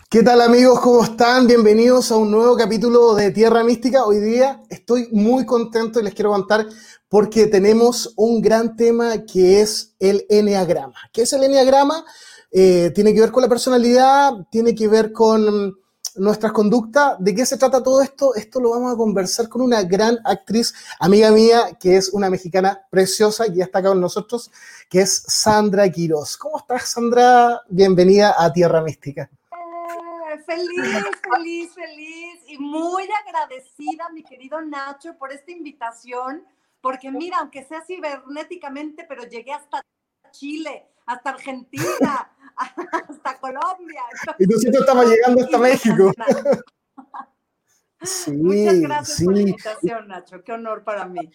¿Qué tal amigos? ¿Cómo están? Bienvenidos a un nuevo capítulo de Tierra Mística. Hoy día estoy muy contento y les quiero contar porque tenemos un gran tema que es el eneagrama. ¿Qué es el eneagrama? Tiene que ver con la personalidad, tiene que ver con nuestras conductas. ¿De qué se trata todo esto? Esto lo vamos a conversar con una gran actriz, amiga mía, que es una mexicana preciosa, que ya está acá con nosotros, que es Sandra Quirós. ¿Cómo estás, Sandra? Bienvenida a Tierra Mística. Feliz y muy agradecida, mi querido Nacho, por esta invitación, porque mira, aunque sea cibernéticamente, pero llegué hasta Chile, hasta Argentina, hasta Colombia. Y nosotros estamos llegando hasta México. Muchas Sí, gracias por la sí. invitación, Nacho, qué honor para mí.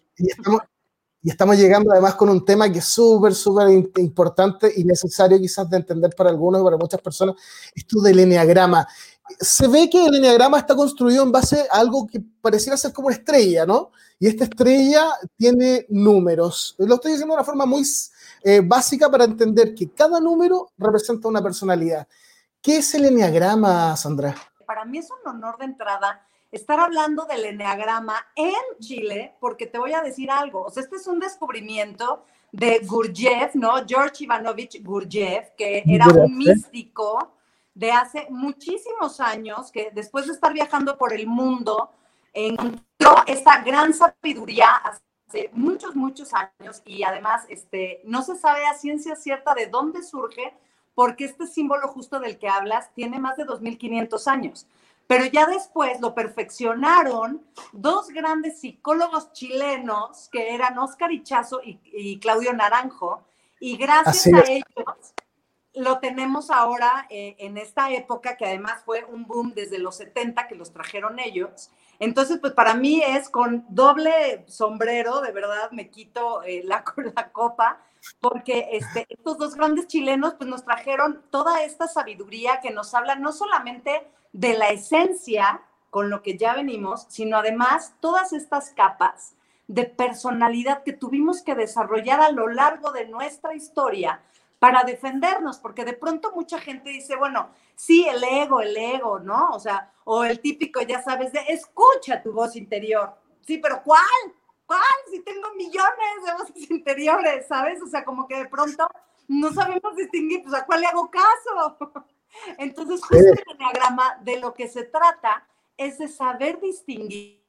Y estamos llegando además con un tema que es súper importante y necesario quizás de entender para algunos y para muchas personas, esto del eneagrama. Se ve que el eneagrama está construido en base a algo que pareciera ser como una estrella, ¿no? Y esta estrella tiene números. Lo estoy diciendo de una forma muy básica para entender que cada número representa una personalidad. ¿Qué es el eneagrama, Sandra? Para mí es un honor de entrada estar hablando del eneagrama en Chile, porque te voy a decir algo. O sea, este es un descubrimiento de Gurdjieff, ¿no? George Ivanovich Gurdjieff, que era un místico de hace muchísimos años, que después de estar viajando por el mundo, encontró esta gran sabiduría hace muchos años, y además no se sabe a ciencia cierta de dónde surge, porque este símbolo justo del que hablas tiene más de 2500 años. Pero ya después lo perfeccionaron dos grandes psicólogos chilenos, que eran Óscar Ichazo y Claudio Naranjo, y gracias a ellos lo tenemos ahora en esta época, que además fue un boom desde los 70 que los trajeron ellos. Entonces, pues para mí es con doble sombrero, de verdad me quito la copa, porque estos dos grandes chilenos pues nos trajeron toda esta sabiduría que nos habla no solamente de la esencia con lo que ya venimos, sino además todas estas capas de personalidad que tuvimos que desarrollar a lo largo de nuestra historia para defendernos, porque de pronto mucha gente dice, bueno, sí, el ego, ¿no? O sea, o el típico, ya sabes, de escucha tu voz interior. Sí, pero ¿cuál? Si tengo millones de voces interiores, ¿sabes? O sea, como que de pronto no sabemos distinguir, pues, ¿a cuál le hago caso? Entonces, justo el eneagrama de lo que se trata es de saber distinguir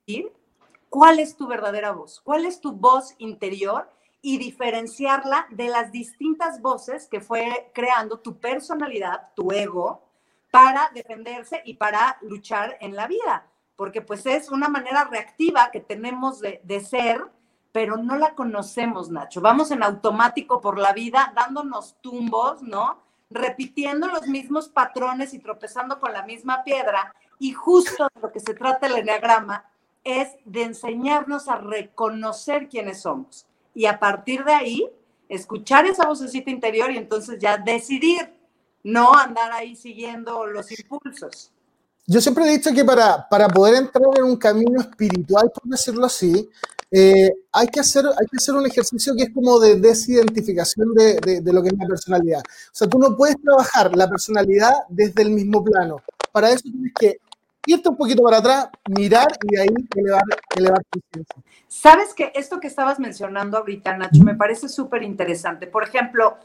cuál es tu verdadera voz, cuál es tu voz interior, y diferenciarla de las distintas voces que fue creando tu personalidad, tu ego, para defenderse y para luchar en la vida. Porque pues es una manera reactiva que tenemos de ser, pero no la conocemos, Nacho. Vamos en automático por la vida, dándonos tumbos, ¿no? Repitiendo los mismos patrones y tropezando con la misma piedra. Y justo de lo que se trata el eneagrama es de enseñarnos a reconocer quiénes somos. Y a partir de ahí, escuchar esa vocecita interior y entonces ya decidir, no andar ahí siguiendo los impulsos. Yo siempre he dicho que para poder entrar en un camino espiritual, por decirlo así, hay que hacer un ejercicio que es como de desidentificación de lo que es la personalidad. O sea, tú no puedes trabajar la personalidad desde el mismo plano. Para eso tienes que irte un poquito para atrás, mirar y de ahí elevar tu ciencia. Sabes que esto que estabas mencionando ahorita, Nacho, me parece súper interesante. Por ejemplo,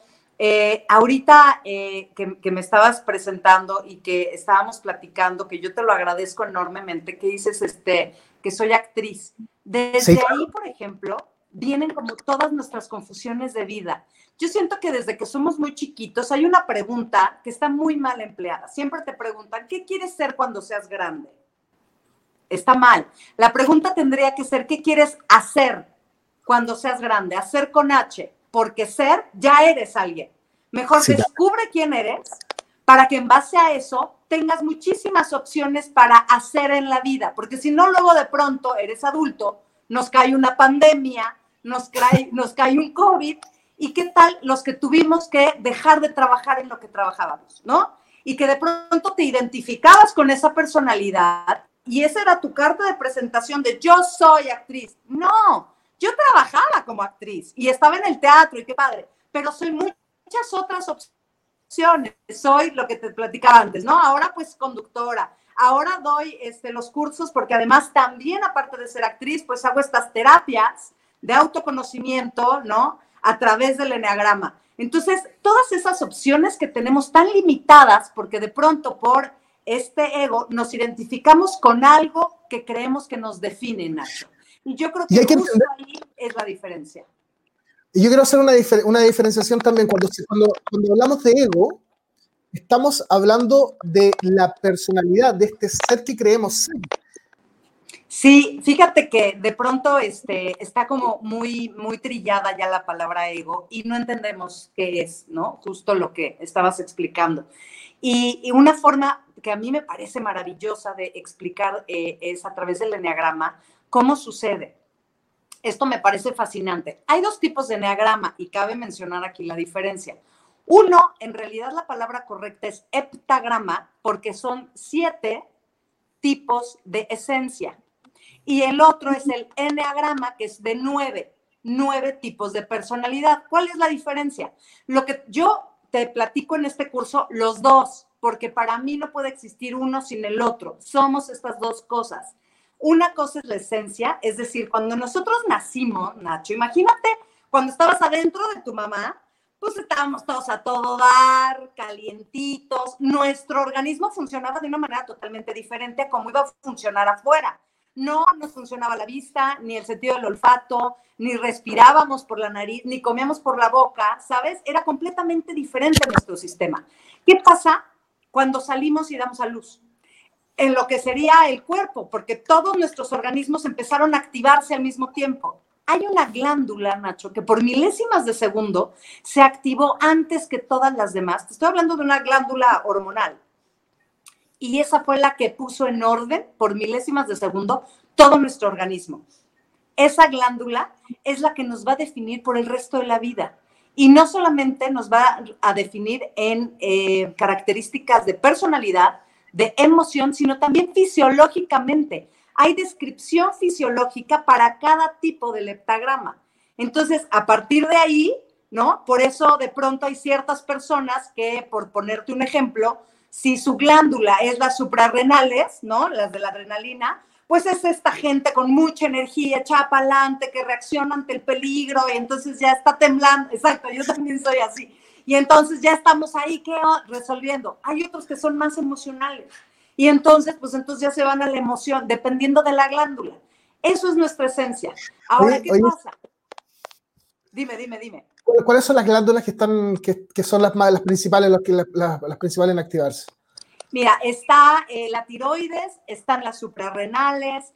ahorita que me estabas presentando y que estábamos platicando, que yo te lo agradezco enormemente, que dices que soy actriz. Desde ahí, por ejemplo, vienen como todas nuestras confusiones de vida. Yo siento que desde que somos muy chiquitos hay una pregunta que está muy mal empleada. Siempre te preguntan, ¿qué quieres ser cuando seas grande? Está mal. La pregunta tendría que ser, ¿qué quieres hacer cuando seas grande? Hacer con H, porque ser, ya eres alguien. Mejor descubre quién eres para que en base a eso tengas muchísimas opciones para hacer en la vida, porque si no, luego de pronto eres adulto, nos cae una pandemia, nos cae un COVID, y qué tal los que tuvimos que dejar de trabajar en lo que trabajábamos, ¿no? Y que de pronto te identificabas con esa personalidad y esa era tu carta de presentación de yo soy actriz. No, yo trabajaba como actriz y estaba en el teatro y qué padre, pero soy muchas otras opciones opciones. Soy lo que te platicaba antes, ¿no? Ahora pues conductora. Ahora doy los cursos porque además también, aparte de ser actriz, pues hago estas terapias de autoconocimiento, ¿no? A través del eneagrama. Entonces, todas esas opciones que tenemos tan limitadas, porque de pronto por este ego nos identificamos con algo que creemos que nos define, Nacho. Y yo creo que justo ahí es la diferencia. Y yo quiero hacer una diferenciación también. Cuando hablamos de ego, estamos hablando de la personalidad, de este ser que creemos ser. Sí, fíjate que de pronto está como muy, muy trillada ya la palabra ego y no entendemos qué es, ¿no? Justo lo que estabas explicando. Y una forma que a mí me parece maravillosa de explicar es a través del eneagrama cómo sucede. Esto me parece fascinante. Hay dos tipos de eneagrama y cabe mencionar aquí la diferencia. Uno, en realidad la palabra correcta es heptagrama porque son 7 tipos de esencia. Y el otro es el eneagrama, que es de 9 tipos de personalidad. ¿Cuál es la diferencia? Lo que yo te platico en este curso, los dos, porque para mí no puede existir uno sin el otro. Somos estas dos cosas. Una cosa es la esencia, es decir, cuando nosotros nacimos, Nacho, imagínate cuando estabas adentro de tu mamá, pues estábamos todos a todo dar, calientitos. Nuestro organismo funcionaba de una manera totalmente diferente a cómo iba a funcionar afuera. No nos funcionaba la vista, ni el sentido del olfato, ni respirábamos por la nariz, ni comíamos por la boca, ¿sabes? Era completamente diferente nuestro sistema. ¿Qué pasa cuando salimos y damos a luz? En lo que sería el cuerpo, porque todos nuestros organismos empezaron a activarse al mismo tiempo. Hay una glándula, Nacho, que por milésimas de segundo se activó antes que todas las demás. Te estoy hablando de una glándula hormonal. Y esa fue la que puso en orden por milésimas de segundo todo nuestro organismo. Esa glándula es la que nos va a definir por el resto de la vida. Y no solamente nos va a definir en características de personalidad, de emoción, sino también fisiológicamente. Hay descripción fisiológica para cada tipo del heptagrama. Entonces, a partir de ahí, ¿no? Por eso de pronto hay ciertas personas que, por ponerte un ejemplo, si su glándula es las suprarrenales, ¿no? Las de la adrenalina, pues es esta gente con mucha energía, echada para adelante, que reacciona ante el peligro y entonces ya está temblando. Exacto, yo también soy así. Y entonces ya estamos ahí resolviendo. Hay otros que son más emocionales. Y entonces, pues entonces ya se van a la emoción, dependiendo de la glándula. Eso es nuestra esencia. Ahora, ¿qué pasa? Dime. ¿Cuáles son las glándulas que son las principales, las principales en activarse? Mira, está la tiroides, están las suprarrenales,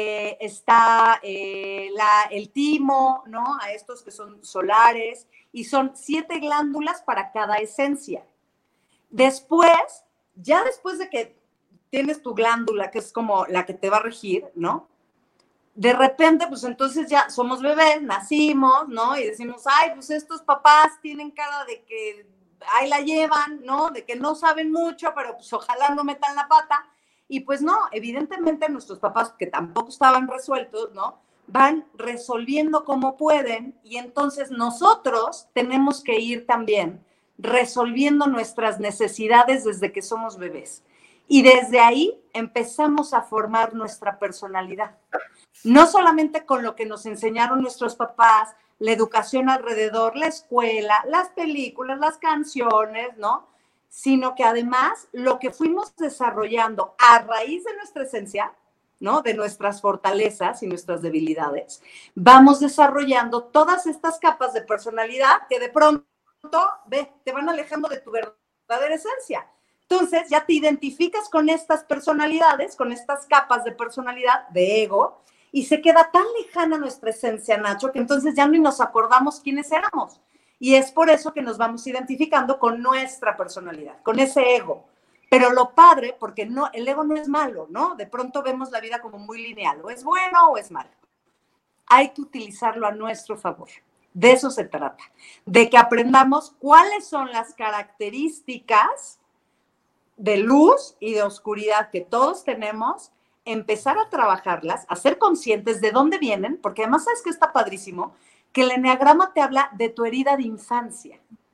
está el timo, ¿no? A estos que son solares, y son 7 glándulas para cada esencia. Después, ya después de que tienes tu glándula, que es como la que te va a regir, ¿no? De repente, pues entonces ya somos bebés, nacimos, ¿no? Y decimos, ay, pues estos papás tienen cara de que ahí la llevan, ¿no? De que no saben mucho, pero pues ojalá no metan la pata. Y pues no, evidentemente nuestros papás, que tampoco estaban resueltos, ¿no? Van resolviendo como pueden y entonces nosotros tenemos que ir también resolviendo nuestras necesidades desde que somos bebés. Y desde ahí empezamos a formar nuestra personalidad. No solamente con lo que nos enseñaron nuestros papás, la educación alrededor, la escuela, las películas, las canciones, ¿no? Sino que además lo que fuimos desarrollando a raíz de nuestra esencia, ¿no? De nuestras fortalezas y nuestras debilidades, vamos desarrollando todas estas capas de personalidad que de pronto, te van alejando de tu verdadera esencia. Entonces ya te identificas con estas personalidades, con estas capas de personalidad, de ego, y se queda tan lejana nuestra esencia, Nacho, que entonces ya ni nos acordamos quiénes éramos. Y es por eso que nos vamos identificando con nuestra personalidad, con ese ego. Pero lo padre, porque no, el ego no es malo, ¿no? De pronto vemos la vida como muy lineal, o es bueno o es malo. Hay que utilizarlo a nuestro favor. De eso se trata, de que aprendamos cuáles son las características de luz y de oscuridad que todos tenemos, empezar a trabajarlas, a ser conscientes de dónde vienen, porque además sabes que está padrísimo, que el eneagrama te habla de tu herida de infancia,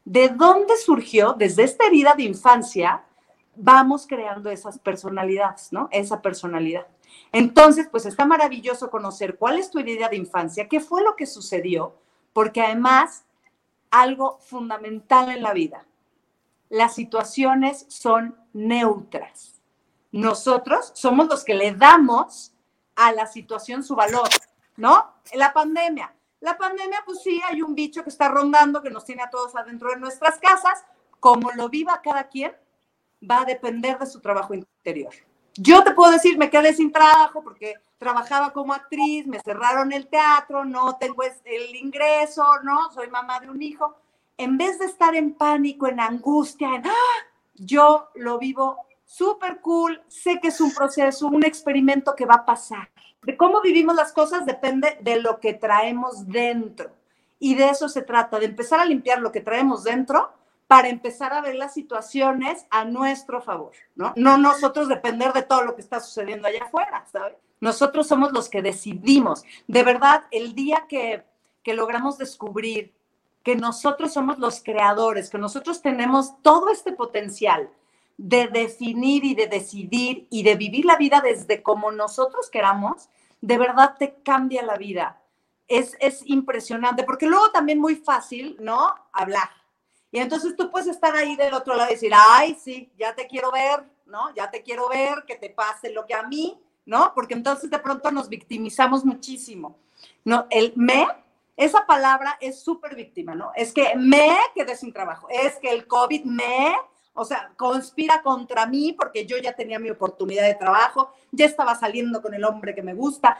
¿De dónde surgió? Desde esta herida de infancia, vamos creando esas personalidades, ¿no? Esa personalidad. Entonces, pues está maravilloso conocer cuál es tu herida de infancia, qué fue lo que sucedió, porque además, algo fundamental en la vida, las situaciones son neutras. Nosotros somos los que le damos a la situación su valor, ¿no? La pandemia, pues sí, hay un bicho que está rondando, que nos tiene a todos adentro de nuestras casas. Como lo viva cada quien, va a depender de su trabajo interior. Yo te puedo decir, me quedé sin trabajo porque trabajaba como actriz, me cerraron el teatro, no tengo el ingreso, ¿no? Soy mamá de un hijo. En vez de estar en pánico, en angustia, yo lo vivo súper cool, sé que es un proceso, un experimento que va a pasar. De cómo vivimos las cosas depende de lo que traemos dentro. Y de eso se trata, de empezar a limpiar lo que traemos dentro para empezar a ver las situaciones a nuestro favor, ¿no? No nosotros depender de todo lo que está sucediendo allá afuera, ¿sabes? Nosotros somos los que decidimos. De verdad, el día que logramos descubrir que nosotros somos los creadores, que nosotros tenemos todo este potencial de definir y de decidir y de vivir la vida desde como nosotros queramos, de verdad te cambia la vida. Es impresionante, porque luego también muy fácil, ¿no? Hablar. Y entonces tú puedes estar ahí del otro lado y decir, ay, sí, ya te quiero ver, ¿no? Ya te quiero ver, que te pase lo que a mí, ¿no? Porque entonces de pronto nos victimizamos muchísimo. No, esa palabra es súper víctima, ¿no? Es que me quedé sin trabajo, es que el COVID o sea, conspira contra mí porque yo ya tenía mi oportunidad de trabajo, ya estaba saliendo con el hombre que me gusta,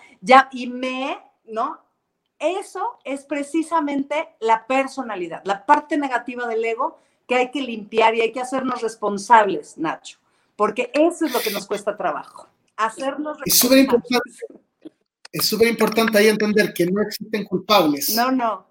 ¿no? Eso es precisamente la personalidad, la parte negativa del ego que hay que limpiar y hay que hacernos responsables, Nacho, porque eso es lo que nos cuesta trabajo, hacernos responsables. Es súper importante ahí entender que no existen culpables. No.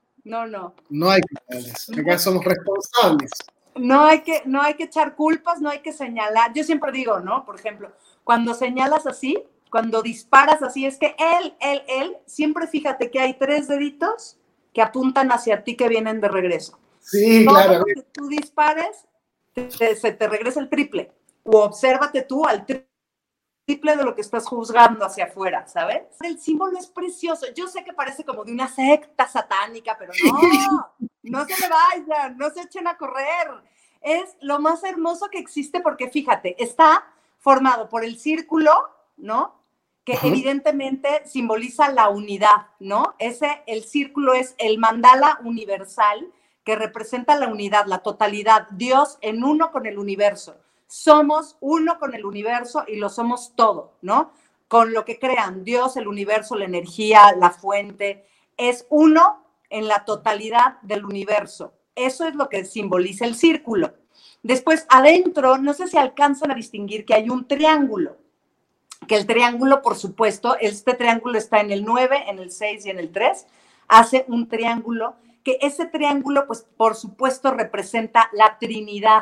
No hay culpables. Acá somos responsables. No hay que echar culpas, no hay que señalar. Yo siempre digo, ¿no? Por ejemplo, cuando señalas así, cuando disparas así, es que él, siempre fíjate que hay 3 deditos que apuntan hacia ti que vienen de regreso. Sí, todo claro. Lo que tú dispares, se te regresa el triple. O obsérvate tú al triple de lo que estás juzgando hacia afuera, ¿sabes? El símbolo es precioso. Yo sé que parece como de una secta satánica, pero no se me vayan, no se echen a correr. Es lo más hermoso que existe porque, fíjate, está formado por el círculo, ¿no? Que evidentemente simboliza la unidad, ¿no? El círculo es el mandala universal que representa la unidad, la totalidad, Dios en uno con el universo. Somos uno con el universo y lo somos todo, ¿no? Con lo que crean, Dios, el universo, la energía, la fuente, es uno en la totalidad del universo. Eso es lo que simboliza el círculo. Después, adentro, no sé si alcanzan a distinguir que hay un triángulo, que el triángulo, por supuesto, este triángulo está en el 9, en el 6 y en el 3, hace un triángulo, que ese triángulo, pues, por supuesto, representa la Trinidad.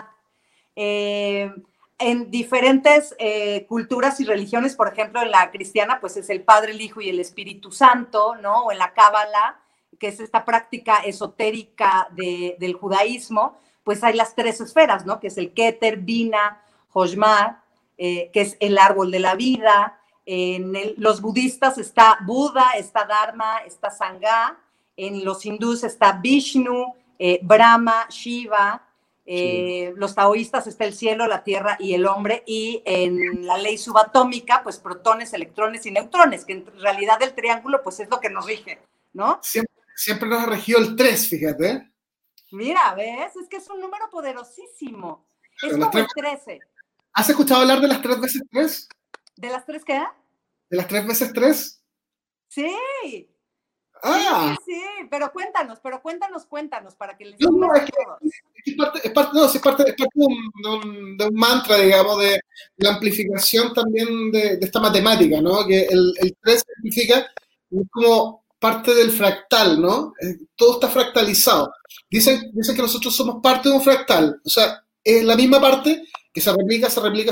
En diferentes culturas y religiones, por ejemplo, en la cristiana, pues es el Padre, el Hijo y el Espíritu Santo, ¿no? O en la Cábala, que es esta práctica esotérica del judaísmo, pues hay las 3 esferas, ¿no? Que es el Keter, Bina, Joshma, que es el árbol de la vida. Los budistas está Buda, está Dharma, está Sangha. En los hindúes está Vishnu, Brahma, Shiva. Los taoístas está el cielo, la tierra y el hombre, y en la ley subatómica, pues protones, electrones y neutrones, que en realidad el triángulo pues es lo que nos rige, ¿no? Siempre nos ha regido el 3, fíjate. Mira, ¿ves? Es que es un número poderosísimo. Es como el 13. ¿Has escuchado hablar de las 3 veces 3? ¿De las 3 qué? ¿De las 3 veces 3? Sí. Ah. Sí, pero cuéntanos, para que les es parte de un mantra, digamos, de la amplificación también de esta matemática, ¿no? Que el 3 significa como parte del fractal, ¿no? Todo está fractalizado. Dicen que nosotros somos parte de un fractal, o sea, es la misma parte que se replica,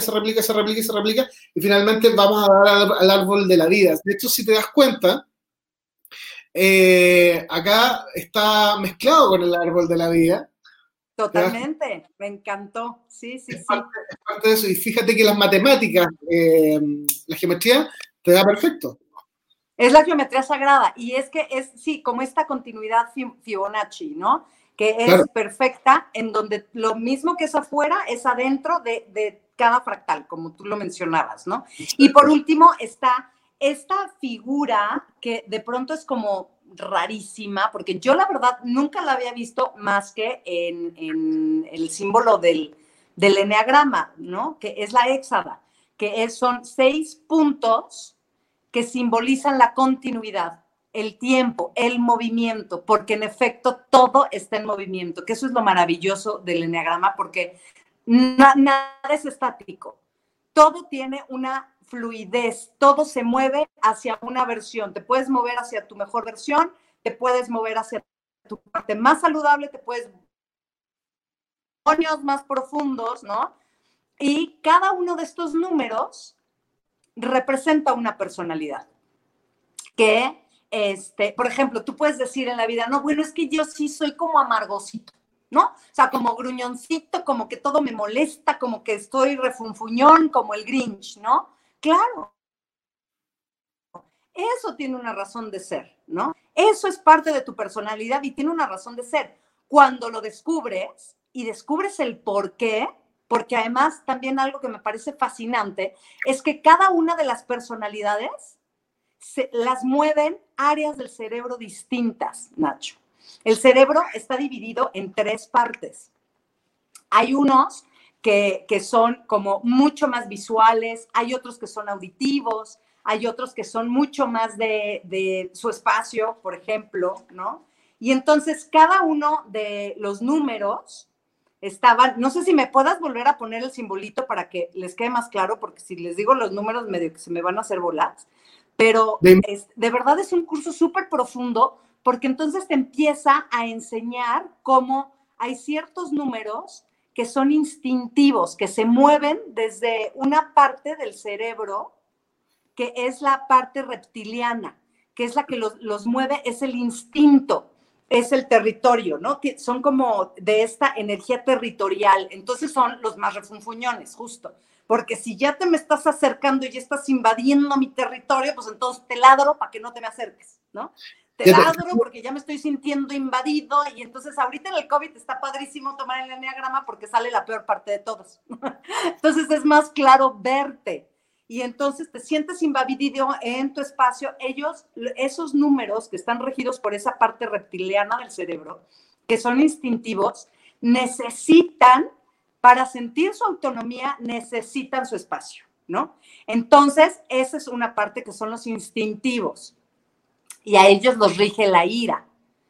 y finalmente vamos a dar al árbol de la vida. De hecho, si te das cuenta, acá está mezclado con el árbol de la vida, Totalmente, me encantó. Sí, sí, sí. Es parte de eso. Y fíjate que las matemáticas, la geometría, te da perfecto. Es la geometría sagrada y es que es, sí, como esta continuidad Fibonacci, ¿no? Que Claro. es perfecta, en donde lo mismo que es afuera es adentro de cada fractal, como tú lo mencionabas, ¿no? Y por último está esta figura que de pronto es como rarísima, porque yo la verdad nunca la había visto más que en el símbolo del eneagrama, ¿no? Que es la héxada, que son 6 puntos que simbolizan la continuidad, el tiempo, el movimiento, porque en efecto todo está en movimiento, que eso es lo maravilloso del eneagrama, porque nada es estático, todo tiene una fluidez, todo se mueve hacia una versión, te puedes mover hacia tu mejor versión, te puedes mover hacia tu parte más saludable, te puedes años más profundos, ¿no? Y cada uno de estos números representa una personalidad. Que, por ejemplo, tú puedes decir en la vida, no, bueno, es que yo sí soy como amargosito, ¿no? O sea, como gruñoncito, como que todo me molesta, como que estoy refunfuñón, como el Grinch, ¿no? Claro, eso tiene una razón de ser, ¿no? Eso es parte de tu personalidad y tiene una razón de ser. Cuando lo descubres y descubres el por qué, porque además también algo que me parece fascinante es que cada una de las personalidades las mueven áreas del cerebro distintas, Nacho. El cerebro está dividido en 3 partes. Hay unos que son como mucho más visuales, hay otros que son auditivos, hay otros que son mucho más de su espacio, por ejemplo, ¿no? Y entonces cada uno de los números estaban, no sé si me puedas volver a poner el simbolito para que les quede más claro, porque si les digo los números medio que se me van a hacer bolas, pero de verdad es un curso súper profundo, porque entonces te empieza a enseñar cómo hay ciertos números que son instintivos, que se mueven desde una parte del cerebro, que es la parte reptiliana, que es la que los mueve, es el instinto, es el territorio, ¿no? Son como de esta energía territorial, entonces son los más refunfuñones, justo. Porque si ya te me estás acercando y ya estás invadiendo mi territorio, pues entonces te ladro para que no te me acerques, ¿no? Te ladro porque ya me estoy sintiendo invadido y entonces ahorita en el COVID está padrísimo tomar el eneagrama porque sale la peor parte de todos. Entonces es más claro verte y entonces te sientes invadido en tu espacio. Esos números que están regidos por esa parte reptiliana del cerebro, que son instintivos, necesitan, para sentir su autonomía, necesitan su espacio, ¿no? Entonces, esa es una parte que son los instintivos y a ellos los rige la ira.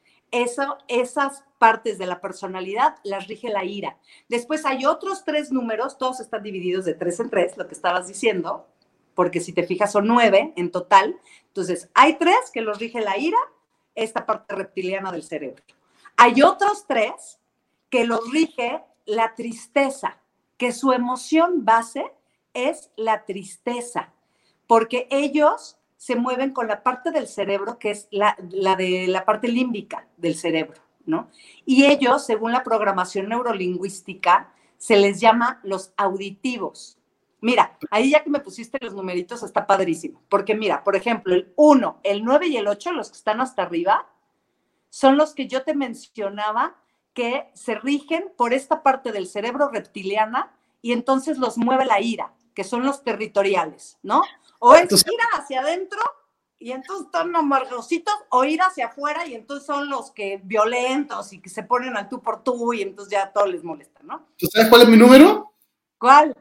Esas partes de la personalidad las rige la ira. Después hay otros 3 números, todos están divididos de 3 en 3, lo que estabas diciendo, porque si te fijas son 9 en total. Entonces, hay 3 que los rige la ira, esta parte reptiliana del cerebro. Hay otros 3 que los rige la tristeza, que su emoción base es la tristeza, porque ellos se mueven con la parte del cerebro que es la de la parte límbica del cerebro, ¿no? Y ellos, según la programación neurolingüística, se les llama los auditivos. Mira, ahí ya que me pusiste los numeritos está padrísimo, porque mira, por ejemplo, el 1, el 9 y el 8, los que están hasta arriba, son los que yo te mencionaba que se rigen por esta parte del cerebro reptiliana y entonces los mueve la ira, que son los territoriales, ¿no? O es ir hacia adentro y entonces están amargositos, o ir hacia afuera y entonces son los que violentos y que se ponen al tú por tú y entonces ya todo les molesta, ¿no? ¿Tú sabes cuál es mi número? ¿Cuál?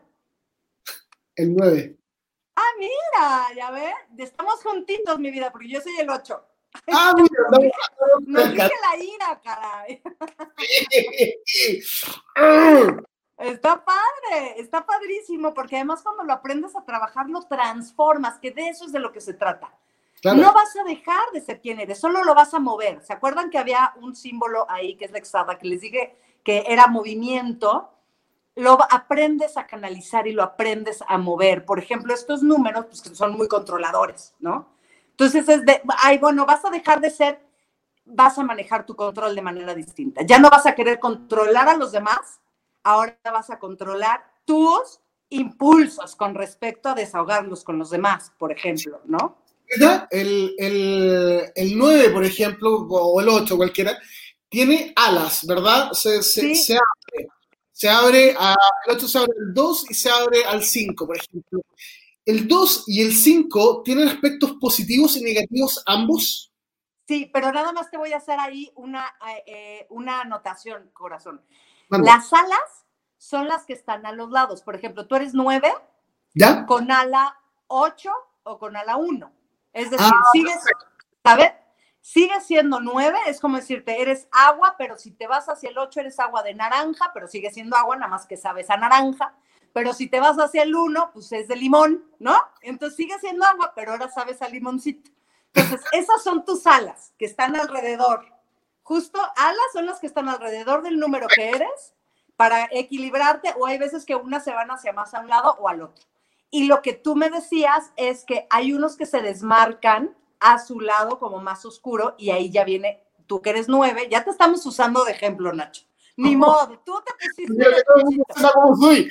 El 9. Ah, mira, ya ves, estamos juntitos, mi vida, porque yo soy el 8. Ah, mira, no dije la ira, caray. Está padre, está padrísimo, porque además cuando lo aprendes a trabajar, lo transformas, que de eso es de lo que se trata. Claro. No vas a dejar de ser quien eres, solo lo vas a mover. ¿Se acuerdan que había un símbolo ahí, que es la hexada, que les dije que era movimiento? Lo aprendes a canalizar y lo aprendes a mover. Por ejemplo, estos números, pues que son muy controladores, ¿no? Entonces es de, ay, bueno, vas a dejar de ser vas a manejar tu control de manera distinta. Ya no vas a querer controlar a los demás, ahora vas a controlar tus impulsos con respecto a desahogarlos con los demás, por ejemplo, ¿no? El 9, por ejemplo, o el 8, cualquiera, tiene alas, ¿verdad? Sí. Se abre el 8 se abre al 2 y se abre al 5, por ejemplo. ¿El 2 y el 5 tienen aspectos positivos y negativos ambos? Sí, pero nada más te voy a hacer ahí una anotación, corazón. Mande. Las alas son las que están a los lados. Por ejemplo, tú eres 9, ¿ya? Con ala 8 o con ala 1. Es decir, ¿sabes? Sigues siendo 9, es como decirte, eres agua, pero si te vas hacia el 8 eres agua de naranja, pero sigue siendo agua, nada más que sabes a naranja. Pero si te vas hacia el 1, pues es de limón, ¿no? Entonces sigue siendo agua, pero ahora sabes a limoncito. Entonces, esas son tus alas que están alrededor. Justo alas son las que están alrededor del número que eres para equilibrarte, o hay veces que unas se van hacia más a un lado o al otro. Y lo que tú me decías es que hay unos que se desmarcan a su lado como más oscuro y ahí ya viene, tú que eres 9, ya te estamos usando de ejemplo, Nacho. Ni modo, tú te pusiste ¿Cómo soy?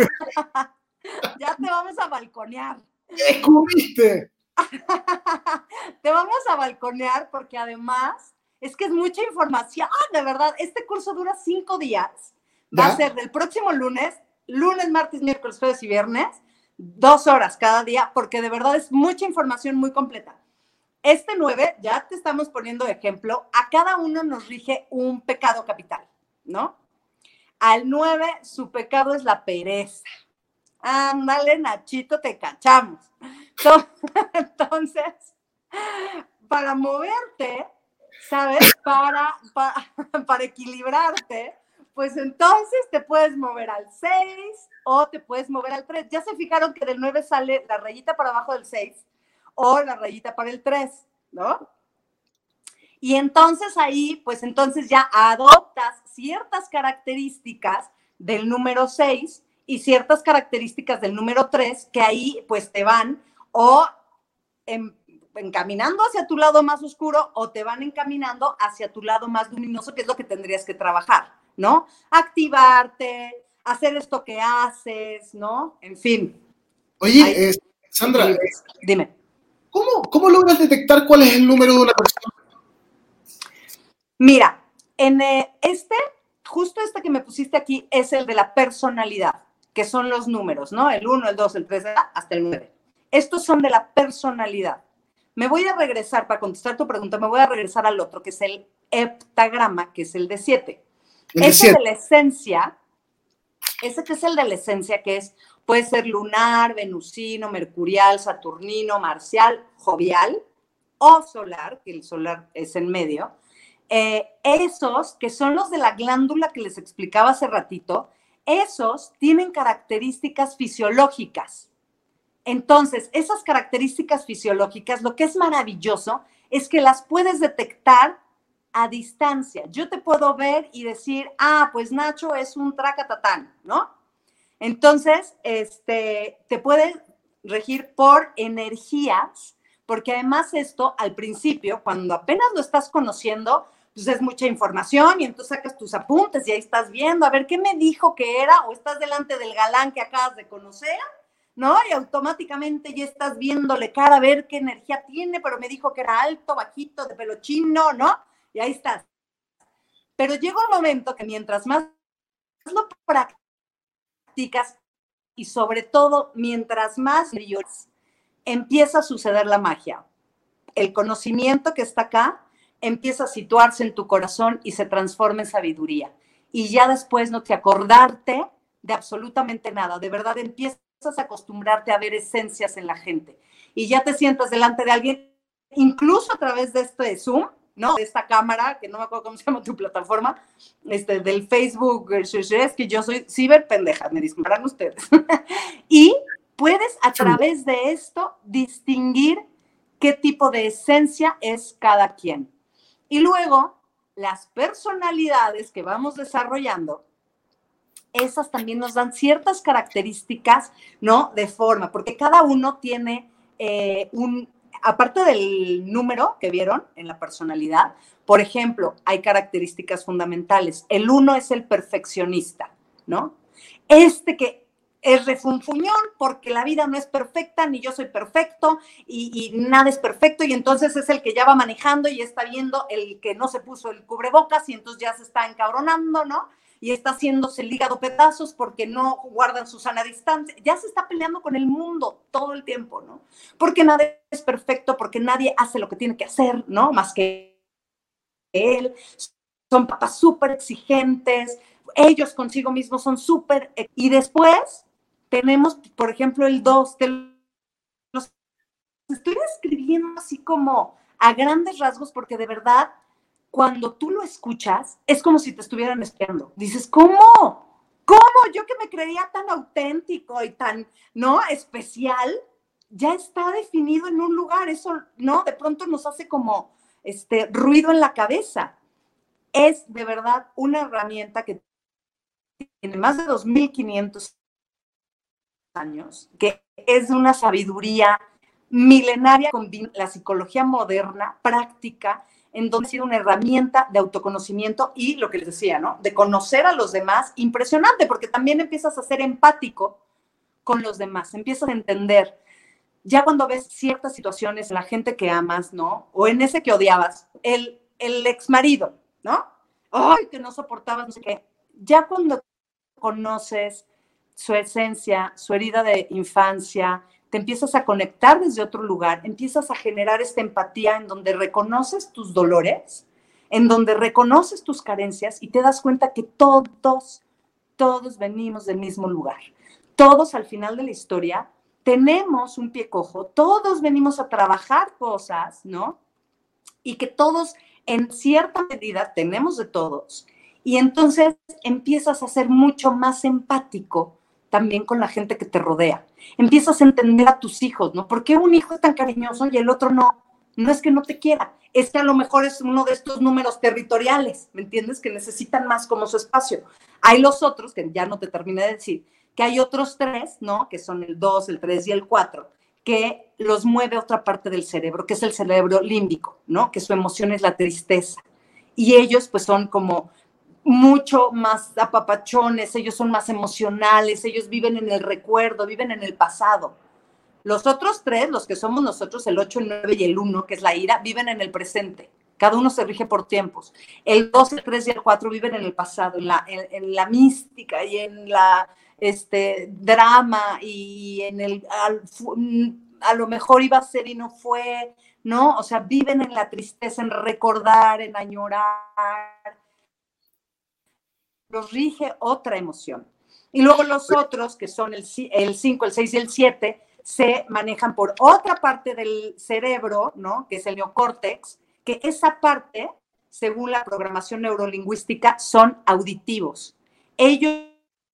Ya te vamos a balconear. ¿Qué descubriste? Te vamos a balconear porque además es que es mucha información, de verdad. Este curso dura 5 días. Va a ser del próximo lunes, martes, miércoles, jueves y viernes, 2 horas cada día, porque de verdad es mucha información muy completa. Este 9, ya te estamos poniendo de ejemplo, a cada uno nos rige un pecado capital, ¿no? Al 9, su pecado es la pereza. Ándale, Nachito, te cachamos. Entonces, para moverte, ¿sabes? Para equilibrarte, pues entonces te puedes mover al 6 o te puedes mover al 3. Ya se fijaron que del 9 sale la rayita para abajo del 6 o la rayita para el 3, ¿no? Y entonces ahí, pues entonces ya adoptas ciertas características del número 6 y ciertas características del número 3 que ahí pues te van o encaminando hacia tu lado más oscuro o te van encaminando hacia tu lado más luminoso, que es lo que tendrías que trabajar, ¿no? Activarte, hacer esto que haces, ¿no? En fin. Oye, Sandra, dime. ¿Cómo logras detectar cuál es el número de una persona? Mira, en justo este que me pusiste aquí es el de la personalidad, que son los números, ¿no? El 1, el 2, el 3, hasta el 9. Estos son de la personalidad. Me voy a regresar, para contestar tu pregunta, me voy a regresar al otro, que es el heptagrama, que es el de 7. Ese de la esencia, ese que es el de la esencia, que es, puede ser lunar, venusino, mercurial, saturnino, marcial, jovial o solar, que el solar es en medio. Esos, que son los de la glándula que les explicaba hace ratito, esos tienen características fisiológicas. Entonces, esas características fisiológicas, lo que es maravilloso es que las puedes detectar a distancia. Yo te puedo ver y decir, pues Nacho es un tracatatán, ¿no? Entonces, te puedes regir por energías, porque además esto, al principio, cuando apenas lo estás conociendo, pues es mucha información y entonces sacas tus apuntes y ahí estás viendo, a ver, ¿qué me dijo que era? O estás delante del galán que acabas de conocer, ¿no? Y automáticamente ya estás viéndole cara a ver qué energía tiene, pero me dijo que era alto, bajito, de pelo chino, ¿no? Y ahí estás. Pero llega un momento que mientras más lo practicas y sobre todo mientras más brillas, empieza a suceder la magia. El conocimiento que está acá empieza a situarse en tu corazón y se transforma en sabiduría. Y ya después no te acordarte de absolutamente nada. De verdad empiezas a acostumbrarte a ver esencias en la gente. Y ya te sientas delante de alguien, incluso a través de este Zoom, ¿no? De esta cámara, que no me acuerdo cómo se llama tu plataforma, del Facebook, es que yo soy ciber pendeja, me disculparán ustedes. Y puedes a través de esto distinguir qué tipo de esencia es cada quien. Y luego, las personalidades que vamos desarrollando, esas también nos dan ciertas características, ¿no? De forma, porque cada uno tiene aparte del número que vieron en la personalidad, por ejemplo, hay características fundamentales. El 1 es el perfeccionista, ¿no? Que es refunfuñón porque la vida no es perfecta, ni yo soy perfecto, y nada es perfecto, y entonces es el que ya va manejando y está viendo el que no se puso el cubrebocas y entonces ya se está encabronando, ¿no? Y está haciéndose el hígado pedazos porque no guardan su sana distancia, ya se está peleando con el mundo todo el tiempo, ¿no? Porque nada es perfecto, porque nadie hace lo que tiene que hacer, ¿no? Más que él. Son papás súper exigentes, ellos consigo mismos son súper. Y después tenemos, por ejemplo, el 2, te los estoy escribiendo así como a grandes rasgos, porque de verdad, cuando tú lo escuchas, es como si te estuvieran espiando. Dices, ¿cómo? ¿Cómo? Yo que me creía tan auténtico y tan, ¿no? Especial, ya está definido en un lugar. Eso, ¿no? De pronto nos hace como ruido en la cabeza. Es de verdad una herramienta que tiene más de 2.500 años, que es de una sabiduría milenaria con la psicología moderna, práctica, en donde ha sido una herramienta de autoconocimiento y lo que les decía, ¿no? De conocer a los demás, impresionante, porque también empiezas a ser empático con los demás, empiezas a entender. Ya cuando ves ciertas situaciones en la gente que amas, ¿no? O en ese que odiabas, el ex marido, ¿no? Ay, que no soportabas, no sé qué. Ya cuando conoces su esencia, su herida de infancia, te empiezas a conectar desde otro lugar, empiezas a generar esta empatía en donde reconoces tus dolores, en donde reconoces tus carencias y te das cuenta que todos venimos del mismo lugar. Todos al final de la historia tenemos un pie cojo, todos venimos a trabajar cosas, ¿no? Y que todos en cierta medida tenemos de todos. Y entonces empiezas a ser mucho más empático también con la gente que te rodea. Empiezas a entender a tus hijos, ¿no? ¿Por qué un hijo es tan cariñoso y el otro no? No es que no te quiera, es que a lo mejor es uno de estos números territoriales, ¿me entiendes? Que necesitan más como su espacio. Hay los otros, que ya no te terminé de decir, que hay otros 3, ¿no? Que son el 2, el 3 y el 4, que los mueve otra parte del cerebro, que es el cerebro límbico, ¿no? Que su emoción es la tristeza. Y ellos pues son como mucho más apapachones, ellos son más emocionales, ellos viven en el recuerdo, viven en el pasado. Los otros 3, los que somos nosotros, el 8, el 9 y el 1, que es la ira, viven en el presente. Cada uno se rige por tiempos. El 2, el 3 y el 4 viven en el pasado, en la mística y en la drama y en a lo mejor iba a ser y no fue, ¿no? O sea, viven en la tristeza, en recordar, en añorar. Los rige otra emoción. Y luego los otros, que son el 5, el 6 y el 7, se manejan por otra parte del cerebro, ¿no? Que es el neocórtex, que esa parte, según la programación neurolingüística, son auditivos. Ellos,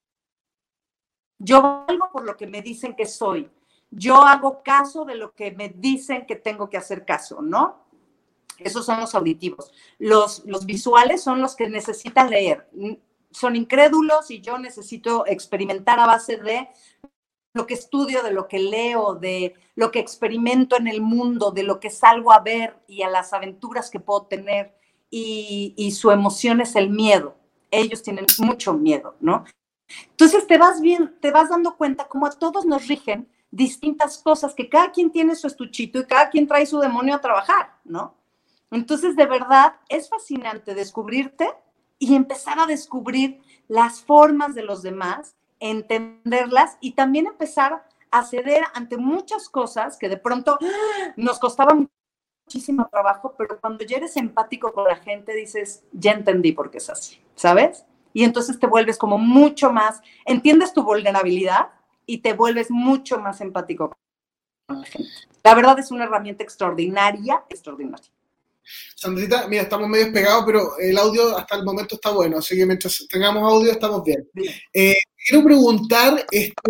yo valgo por lo que me dicen que soy. Yo hago caso de lo que me dicen que tengo que hacer caso, ¿no? Esos son los auditivos. Los visuales son los que necesitan leer. Son incrédulos y yo necesito experimentar a base de lo que estudio, de lo que leo, de lo que experimento en el mundo, de lo que salgo a ver y a las aventuras que puedo tener. Y su emoción es el miedo. Ellos tienen mucho miedo, ¿no? Entonces te vas dando cuenta cómo a todos nos rigen distintas cosas, que cada quien tiene su estuchito y cada quien trae su demonio a trabajar, ¿no? Entonces, de verdad, es fascinante descubrirte y empezar a descubrir las formas de los demás, entenderlas y también empezar a ceder ante muchas cosas que de pronto nos costaban muchísimo trabajo, pero cuando ya eres empático con la gente dices, ya entendí por qué es así, ¿sabes? Y entonces te vuelves como mucho más, entiendes tu vulnerabilidad y te vuelves mucho más empático con la gente. La verdad es una herramienta extraordinaria, extraordinaria. Sandrita, mira, estamos medio pegados, pero el audio hasta el momento está bueno, así que mientras tengamos audio estamos bien. Quiero preguntar,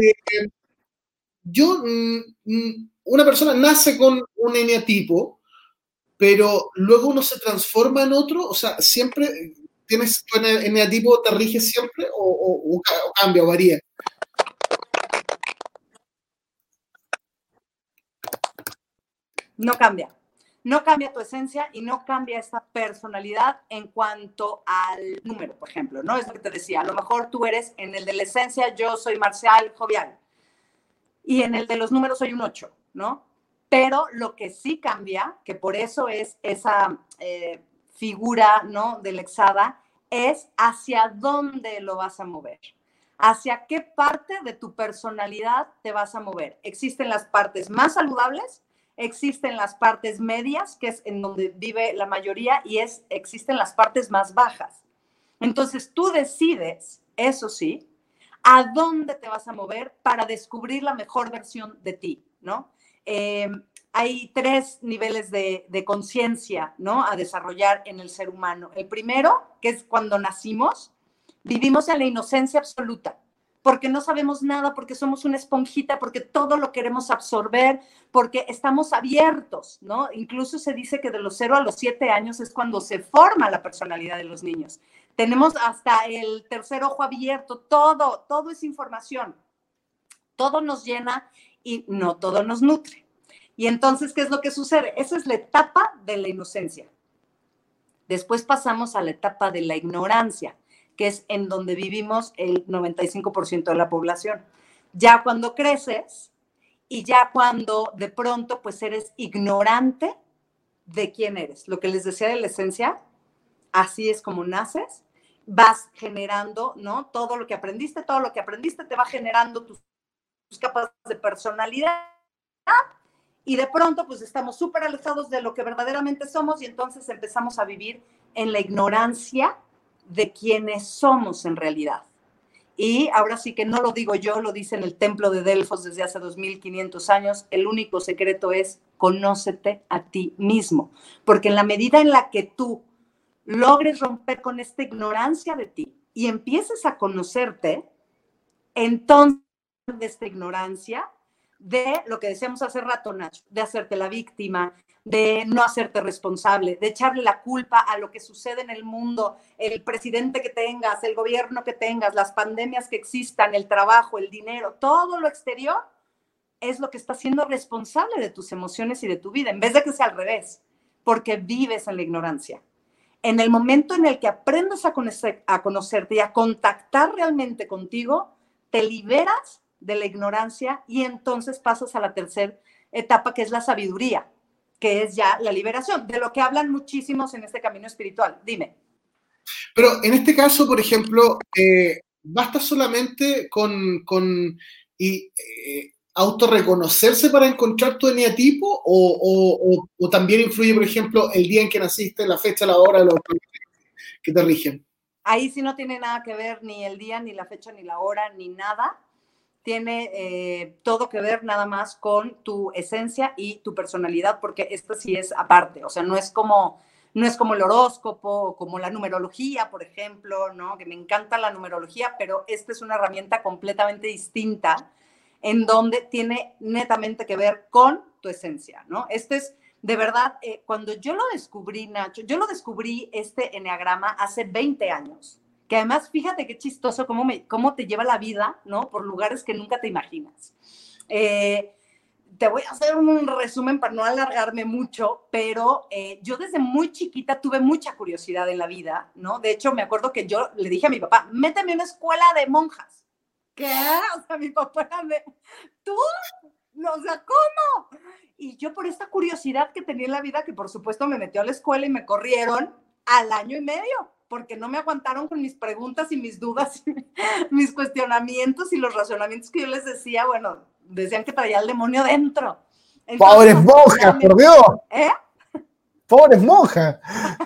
yo, una persona nace con un eneatipo, pero luego uno se transforma en otro, o sea, siempre tienes tu eneatipo, te rige siempre o cambia o varía. No cambia. No cambia tu esencia y no cambia esta personalidad en cuanto al número, por ejemplo, ¿no? Es lo que te decía. A lo mejor tú eres, en el de la esencia, yo soy marcial, jovial. Y en el de los números soy un 8, ¿no? Pero lo que sí cambia, que por eso es esa figura, ¿no? Del hexada, es hacia dónde lo vas a mover. Hacia qué parte de tu personalidad te vas a mover. Existen las partes más saludables, existen las partes medias, que es en donde vive la mayoría, y existen las partes más bajas. Entonces tú decides, eso sí, a dónde te vas a mover para descubrir la mejor versión de ti, ¿no? Hay 3 niveles de conciencia, ¿no? A desarrollar en el ser humano. El primero, que es cuando nacimos, vivimos en la inocencia absoluta, porque no sabemos nada, porque somos una esponjita, porque todo lo queremos absorber, porque estamos abiertos, ¿no? Incluso se dice que de los 0 a los 7 años es cuando se forma la personalidad de los niños. Tenemos hasta el tercer ojo abierto, todo es información. Todo nos llena y no todo nos nutre. Y entonces, ¿qué es lo que sucede? Esa es la etapa de la inocencia. Después pasamos a la etapa de la ignorancia, que es en donde vivimos el 95% de la población. Ya cuando creces y ya cuando de pronto pues eres ignorante de quién eres. Lo que les decía de la esencia, así es como naces, vas generando, ¿no? Todo lo que aprendiste te va generando tus capas de personalidad y de pronto pues estamos súper alejados de lo que verdaderamente somos y entonces empezamos a vivir en la ignorancia de quiénes somos en realidad. Y ahora sí que no lo digo yo, lo dice en el templo de Delfos desde hace 2500 años, el único secreto es conócete a ti mismo, porque en la medida en la que tú logres romper con esta ignorancia de ti y empieces a conocerte, entonces de esta ignorancia, de lo que decíamos hace rato, Nacho, de hacerte la víctima, de no hacerte responsable, de echarle la culpa a lo que sucede en el mundo, el presidente que tengas, el gobierno que tengas, las pandemias que existan, el trabajo, el dinero, todo lo exterior es lo que está siendo responsable de tus emociones y de tu vida, en vez de que sea al revés, porque vives en la ignorancia. En el momento en el que aprendes a conocerte y a contactar realmente contigo, te liberas de la ignorancia y entonces pasas a la tercera etapa, que es la sabiduría, que es ya la liberación, de lo que hablan muchísimos en este camino espiritual. Dime. Pero en este caso, por ejemplo, ¿basta solamente con autorreconocerse para encontrar tu eneatipo o también influye, por ejemplo, el día en que naciste, la fecha, la hora, los que te rigen? Ahí sí no tiene nada que ver ni el día, ni la fecha, ni la hora, ni nada. Tiene todo que ver nada más con tu esencia y tu personalidad, porque esto sí es aparte, o sea, no es como el horóscopo, como la numerología, por ejemplo, ¿no? Que me encanta la numerología, pero esta es una herramienta completamente distinta en donde tiene netamente que ver con tu esencia, ¿no? Este es, de verdad, cuando yo lo descubrí, Nacho, yo lo descubrí este eneagrama hace 20 años, que además, fíjate qué chistoso cómo te lleva la vida, ¿no? Por lugares que nunca te imaginas. Te voy a hacer un resumen para no alargarme mucho, pero yo desde muy chiquita tuve mucha curiosidad en la vida, ¿no? De hecho, me acuerdo que yo le dije a mi papá, méteme en una escuela de monjas. ¿Qué? O sea, mi papá era de, ¿tú? No, o sea, ¿cómo? Y yo por esta curiosidad que tenía en la vida, que por supuesto me metió a la escuela y me corrieron al año y medio, porque no me aguantaron con mis preguntas y mis dudas, y mis cuestionamientos y los razonamientos que yo les decía, bueno, decían que traía el demonio dentro. Entonces, ¡pobres monjas, por Dios! ¿Eh? ¡Pobres monjas!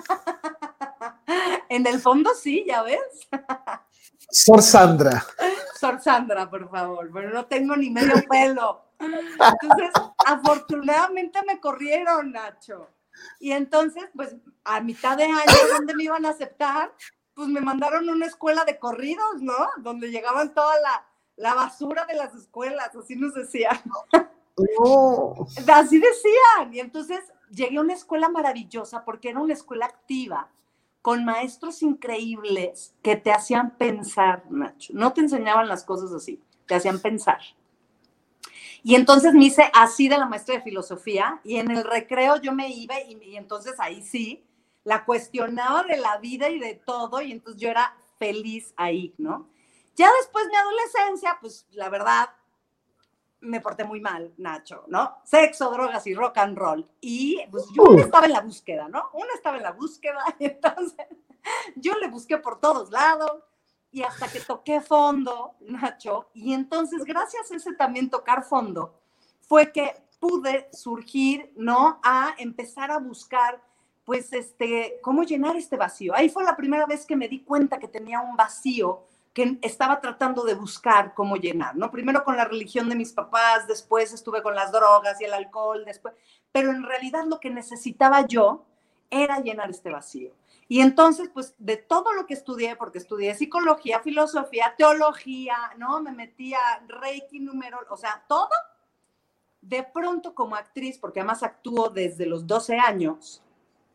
En el fondo sí, ya ves. Sor Sandra. Sor Sandra, por favor, pero no tengo ni medio pelo. Entonces, afortunadamente me corrieron, Nacho. Y entonces, pues, a mitad de año, donde me iban a aceptar, pues me mandaron a una escuela de corridos, ¿no? Donde llegaban toda la basura de las escuelas, así nos decían. No. Así decían. Y entonces llegué a una escuela maravillosa porque era una escuela activa, con maestros increíbles que te hacían pensar, Nacho. No te enseñaban las cosas así, te hacían pensar. Y entonces me hice así de la maestra de filosofía y en el recreo yo me iba y entonces ahí sí, la cuestionaba de la vida y de todo y entonces yo era feliz ahí, ¿no? Ya después mi adolescencia, pues la verdad, me porté muy mal, Nacho, ¿no? Sexo, drogas y rock and roll. Y pues yo estaba en la búsqueda, ¿no? Uno estaba en la búsqueda y entonces yo le busqué por todos lados y hasta que toqué fondo, Nacho, y entonces gracias a ese también tocar fondo, fue que pude surgir, ¿no? A empezar a buscar, pues, cómo llenar este vacío. Ahí fue la primera vez que me di cuenta que tenía un vacío que estaba tratando de buscar cómo llenar, ¿no? Primero con la religión de mis papás, después estuve con las drogas y el alcohol, después, pero en realidad lo que necesitaba yo era llenar este vacío. Y entonces, pues, de todo lo que estudié, porque estudié psicología, filosofía, teología, ¿no? Me metía reiki, número, o sea, todo. De pronto como actriz, porque además actúo desde los 12 años,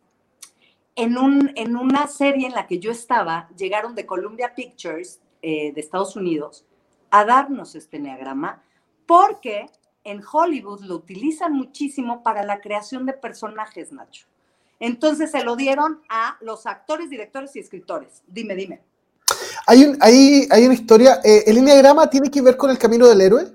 en una serie en la que yo estaba, llegaron de Columbia Pictures de Estados Unidos a darnos este enneagrama porque en Hollywood lo utilizan muchísimo para la creación de personajes, Nacho. Entonces se lo dieron a los actores, directores y escritores. Dime. Hay una historia. ¿El enneagrama tiene que ver con el camino del héroe?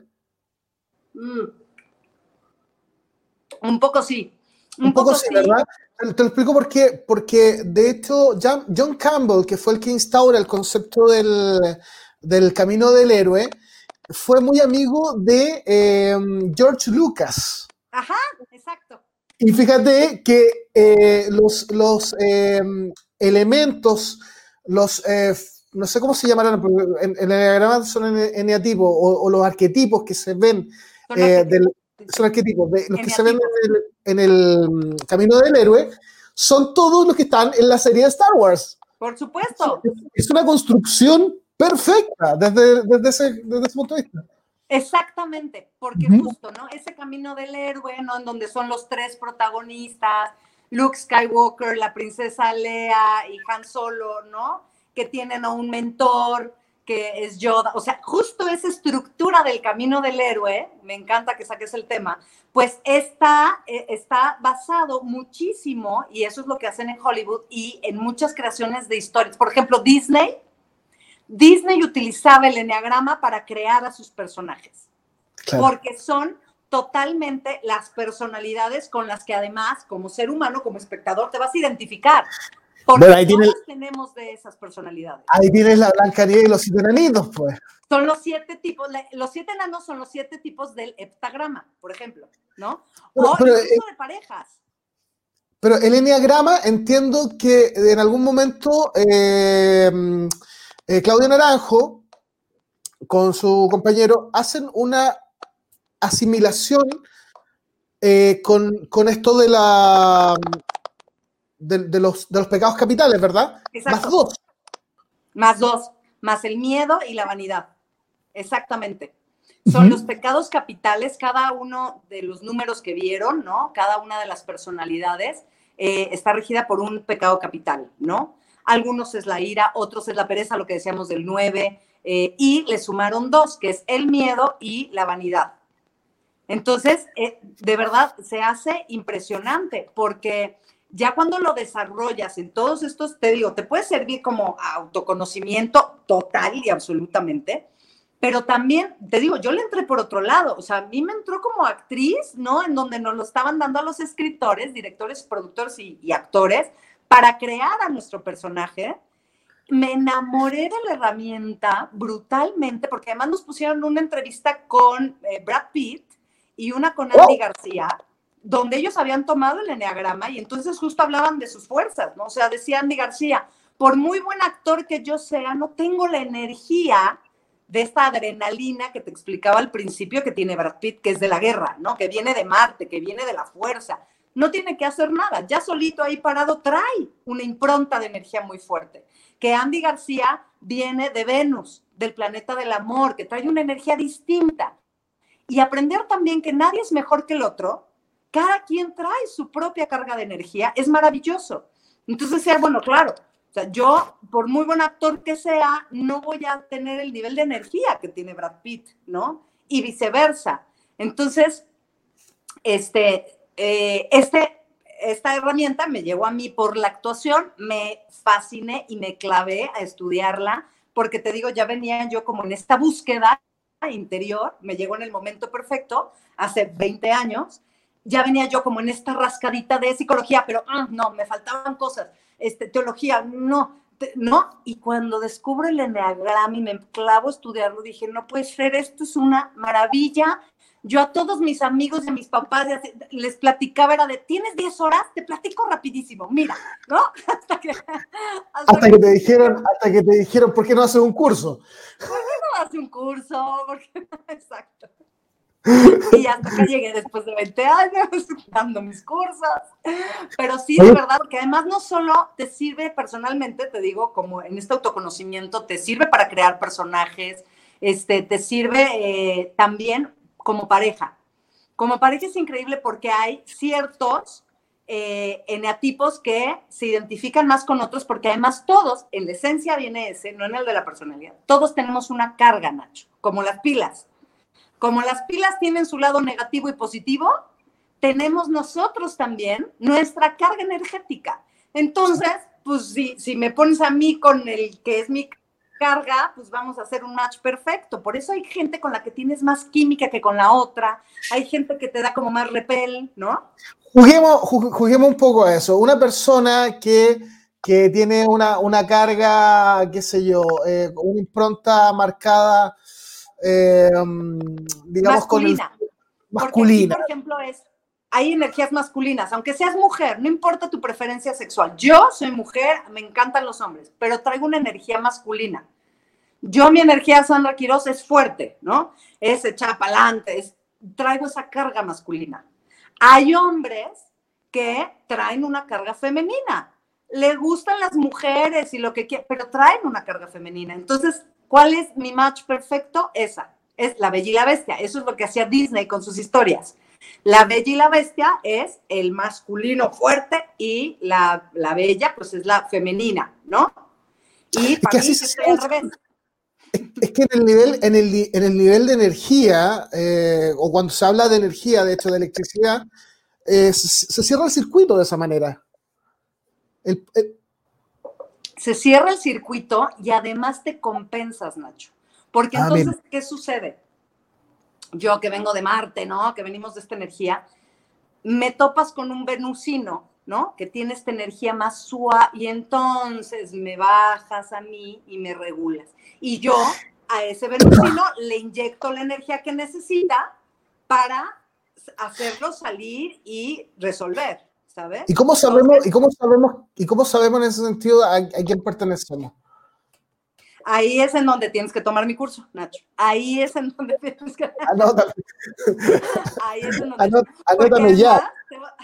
Un poco sí. Un poco sí, ¿verdad? Te lo explico por qué. Porque, de hecho, John Campbell, que fue el que instaura el concepto del camino del héroe, fue muy amigo de George Lucas. Ajá, exacto. Y fíjate que los elementos, no sé cómo se llamarán, pero en el enneagrama son eneatipos, o los arquetipos que se ven son arquetipos de los que se ven en el camino del héroe, son todos los que están en la serie de Star Wars. Por supuesto. Es una construcción perfecta desde ese punto de vista. Exactamente, porque justo, ¿no? Ese camino del héroe, ¿no? En donde son los tres protagonistas, Luke Skywalker, la princesa Leia y Han Solo, ¿no? Que tienen a un mentor, que es Yoda. O sea, justo esa estructura del camino del héroe, me encanta que saques el tema, pues está basado muchísimo, y eso es lo que hacen en Hollywood y en muchas creaciones de historias. Por ejemplo, Disney utilizaba el enneagrama para crear a sus personajes, claro, porque son totalmente las personalidades con las que además, como ser humano, como espectador, te vas a identificar. Porque todos tenemos de esas personalidades. Ahí tienes la Blancanieves y los 7 enanitos, pues. Son los 7 tipos, los 7 enanos son los 7 tipos del heptagrama, por ejemplo, ¿no? Pero incluso de parejas. Pero el enneagrama, entiendo que en algún momento Claudio Naranjo, con su compañero, hacen una asimilación con esto de los pecados capitales, ¿verdad? Exacto. Más dos, más el miedo y la vanidad. Exactamente. Son los pecados capitales, cada uno de los números que vieron, ¿no? Cada una de las personalidades está regida por un pecado capital, ¿no? Algunos es la ira, otros es la pereza, lo que decíamos del 9, y le sumaron 2, que es el miedo y la vanidad. Entonces, de verdad, se hace impresionante, porque ya cuando lo desarrollas en todos estos, te digo, te puede servir como autoconocimiento total y absolutamente, pero también, te digo, yo le entré por otro lado, o sea, a mí me entró como actriz, ¿no? En donde nos lo estaban dando a los escritores, directores, productores y actores para crear a nuestro personaje. Me enamoré de la herramienta brutalmente, porque además nos pusieron una entrevista con Brad Pitt y una con Andy García, donde ellos habían tomado el enneagrama y entonces justo hablaban de sus fuerzas, ¿no? O sea, decía Andy García, por muy buen actor que yo sea, no tengo la energía de esta adrenalina que te explicaba al principio que tiene Brad Pitt, que es de la guerra, ¿no? Que viene de Marte, que viene de la fuerza. No tiene que hacer nada, ya solito ahí parado trae una impronta de energía muy fuerte. Que Andy García viene de Venus, del planeta del amor, que trae una energía distinta. Y aprender también que nadie es mejor que el otro, cada quien trae su propia carga de energía, es maravilloso. Entonces, bueno, claro, o sea, yo, por muy buen actor que sea, no voy a tener el nivel de energía que tiene Brad Pitt, ¿no? Y viceversa. Entonces, esta herramienta me llegó a mí por la actuación, me fasciné y me clavé a estudiarla, porque te digo, ya venía yo como en esta búsqueda interior, me llegó en el momento perfecto, hace 20 años, ya venía yo como en esta rascadita de psicología, pero no, me faltaban cosas, teología, no, y cuando descubro el enneagrama y me clavo a estudiarlo, dije, no puede ser, esto es una maravilla. Yo a todos mis amigos y a mis papás les platicaba, era de, ¿tienes 10 horas? Te platico rapidísimo, mira, ¿no? Hasta que te dijeron, ¿por qué no haces un curso? ¿Por qué no haces un curso? Exacto. Y hasta que llegué después de 20 años dando mis cursos. Pero sí, de verdad, porque además no solo te sirve personalmente, te digo, como en este autoconocimiento, te sirve para crear personajes, te sirve también como pareja. Como pareja es increíble porque hay ciertos eneatipos que se identifican más con otros, porque además todos, en la esencia viene ese, no en el de la personalidad, todos tenemos una carga, Nacho, como las pilas. Como las pilas tienen su lado negativo y positivo, tenemos nosotros también nuestra carga energética. Entonces, pues si me pones a mí con el que es mi carga, pues vamos a hacer un match perfecto. Por eso hay gente con la que tienes más química que con la otra, hay gente que te da como más repel, ¿no? Juguemos un poco a eso. Una persona que tiene una carga, qué sé yo, una impronta marcada, digamos, masculina. Con el masculina. Porque aquí, por ejemplo, hay energías masculinas, aunque seas mujer, no importa tu preferencia sexual. Yo soy mujer, me encantan los hombres, pero traigo una energía masculina. Mi energía, Sandra Quiroz, es fuerte, ¿no? Es echada para adelante, traigo esa carga masculina. Hay hombres que traen una carga femenina. Le gustan las mujeres y lo que quieran, pero traen una carga femenina. Entonces, ¿cuál es mi match perfecto? Esa. Es La Bella y la Bestia. Eso es lo que hacía Disney con sus historias. La Bella y la Bestia es el masculino fuerte y la Bella, pues, es la femenina, ¿no? Y para mí es al revés. Es que en el nivel de energía, o cuando se habla de energía, de hecho, de electricidad, se cierra el circuito de esa manera. Se cierra el circuito y además te compensas, Nacho. Porque entonces, ¿qué sucede? Yo que vengo de Marte, ¿no? Que venimos de esta energía, me topas con un venusino, ¿no? Que tiene esta energía más suave y entonces me bajas a mí y me regulas. Y yo a ese venusino le inyecto la energía que necesita para hacerlo salir y resolver, ¿sabes? ¿Y cómo sabemos en ese sentido a quién pertenecemos? Ahí es en donde tienes que tomar mi curso, Nacho. Ahí es en donde tienes que... Anótame. Ahí es en donde... Anótame ya.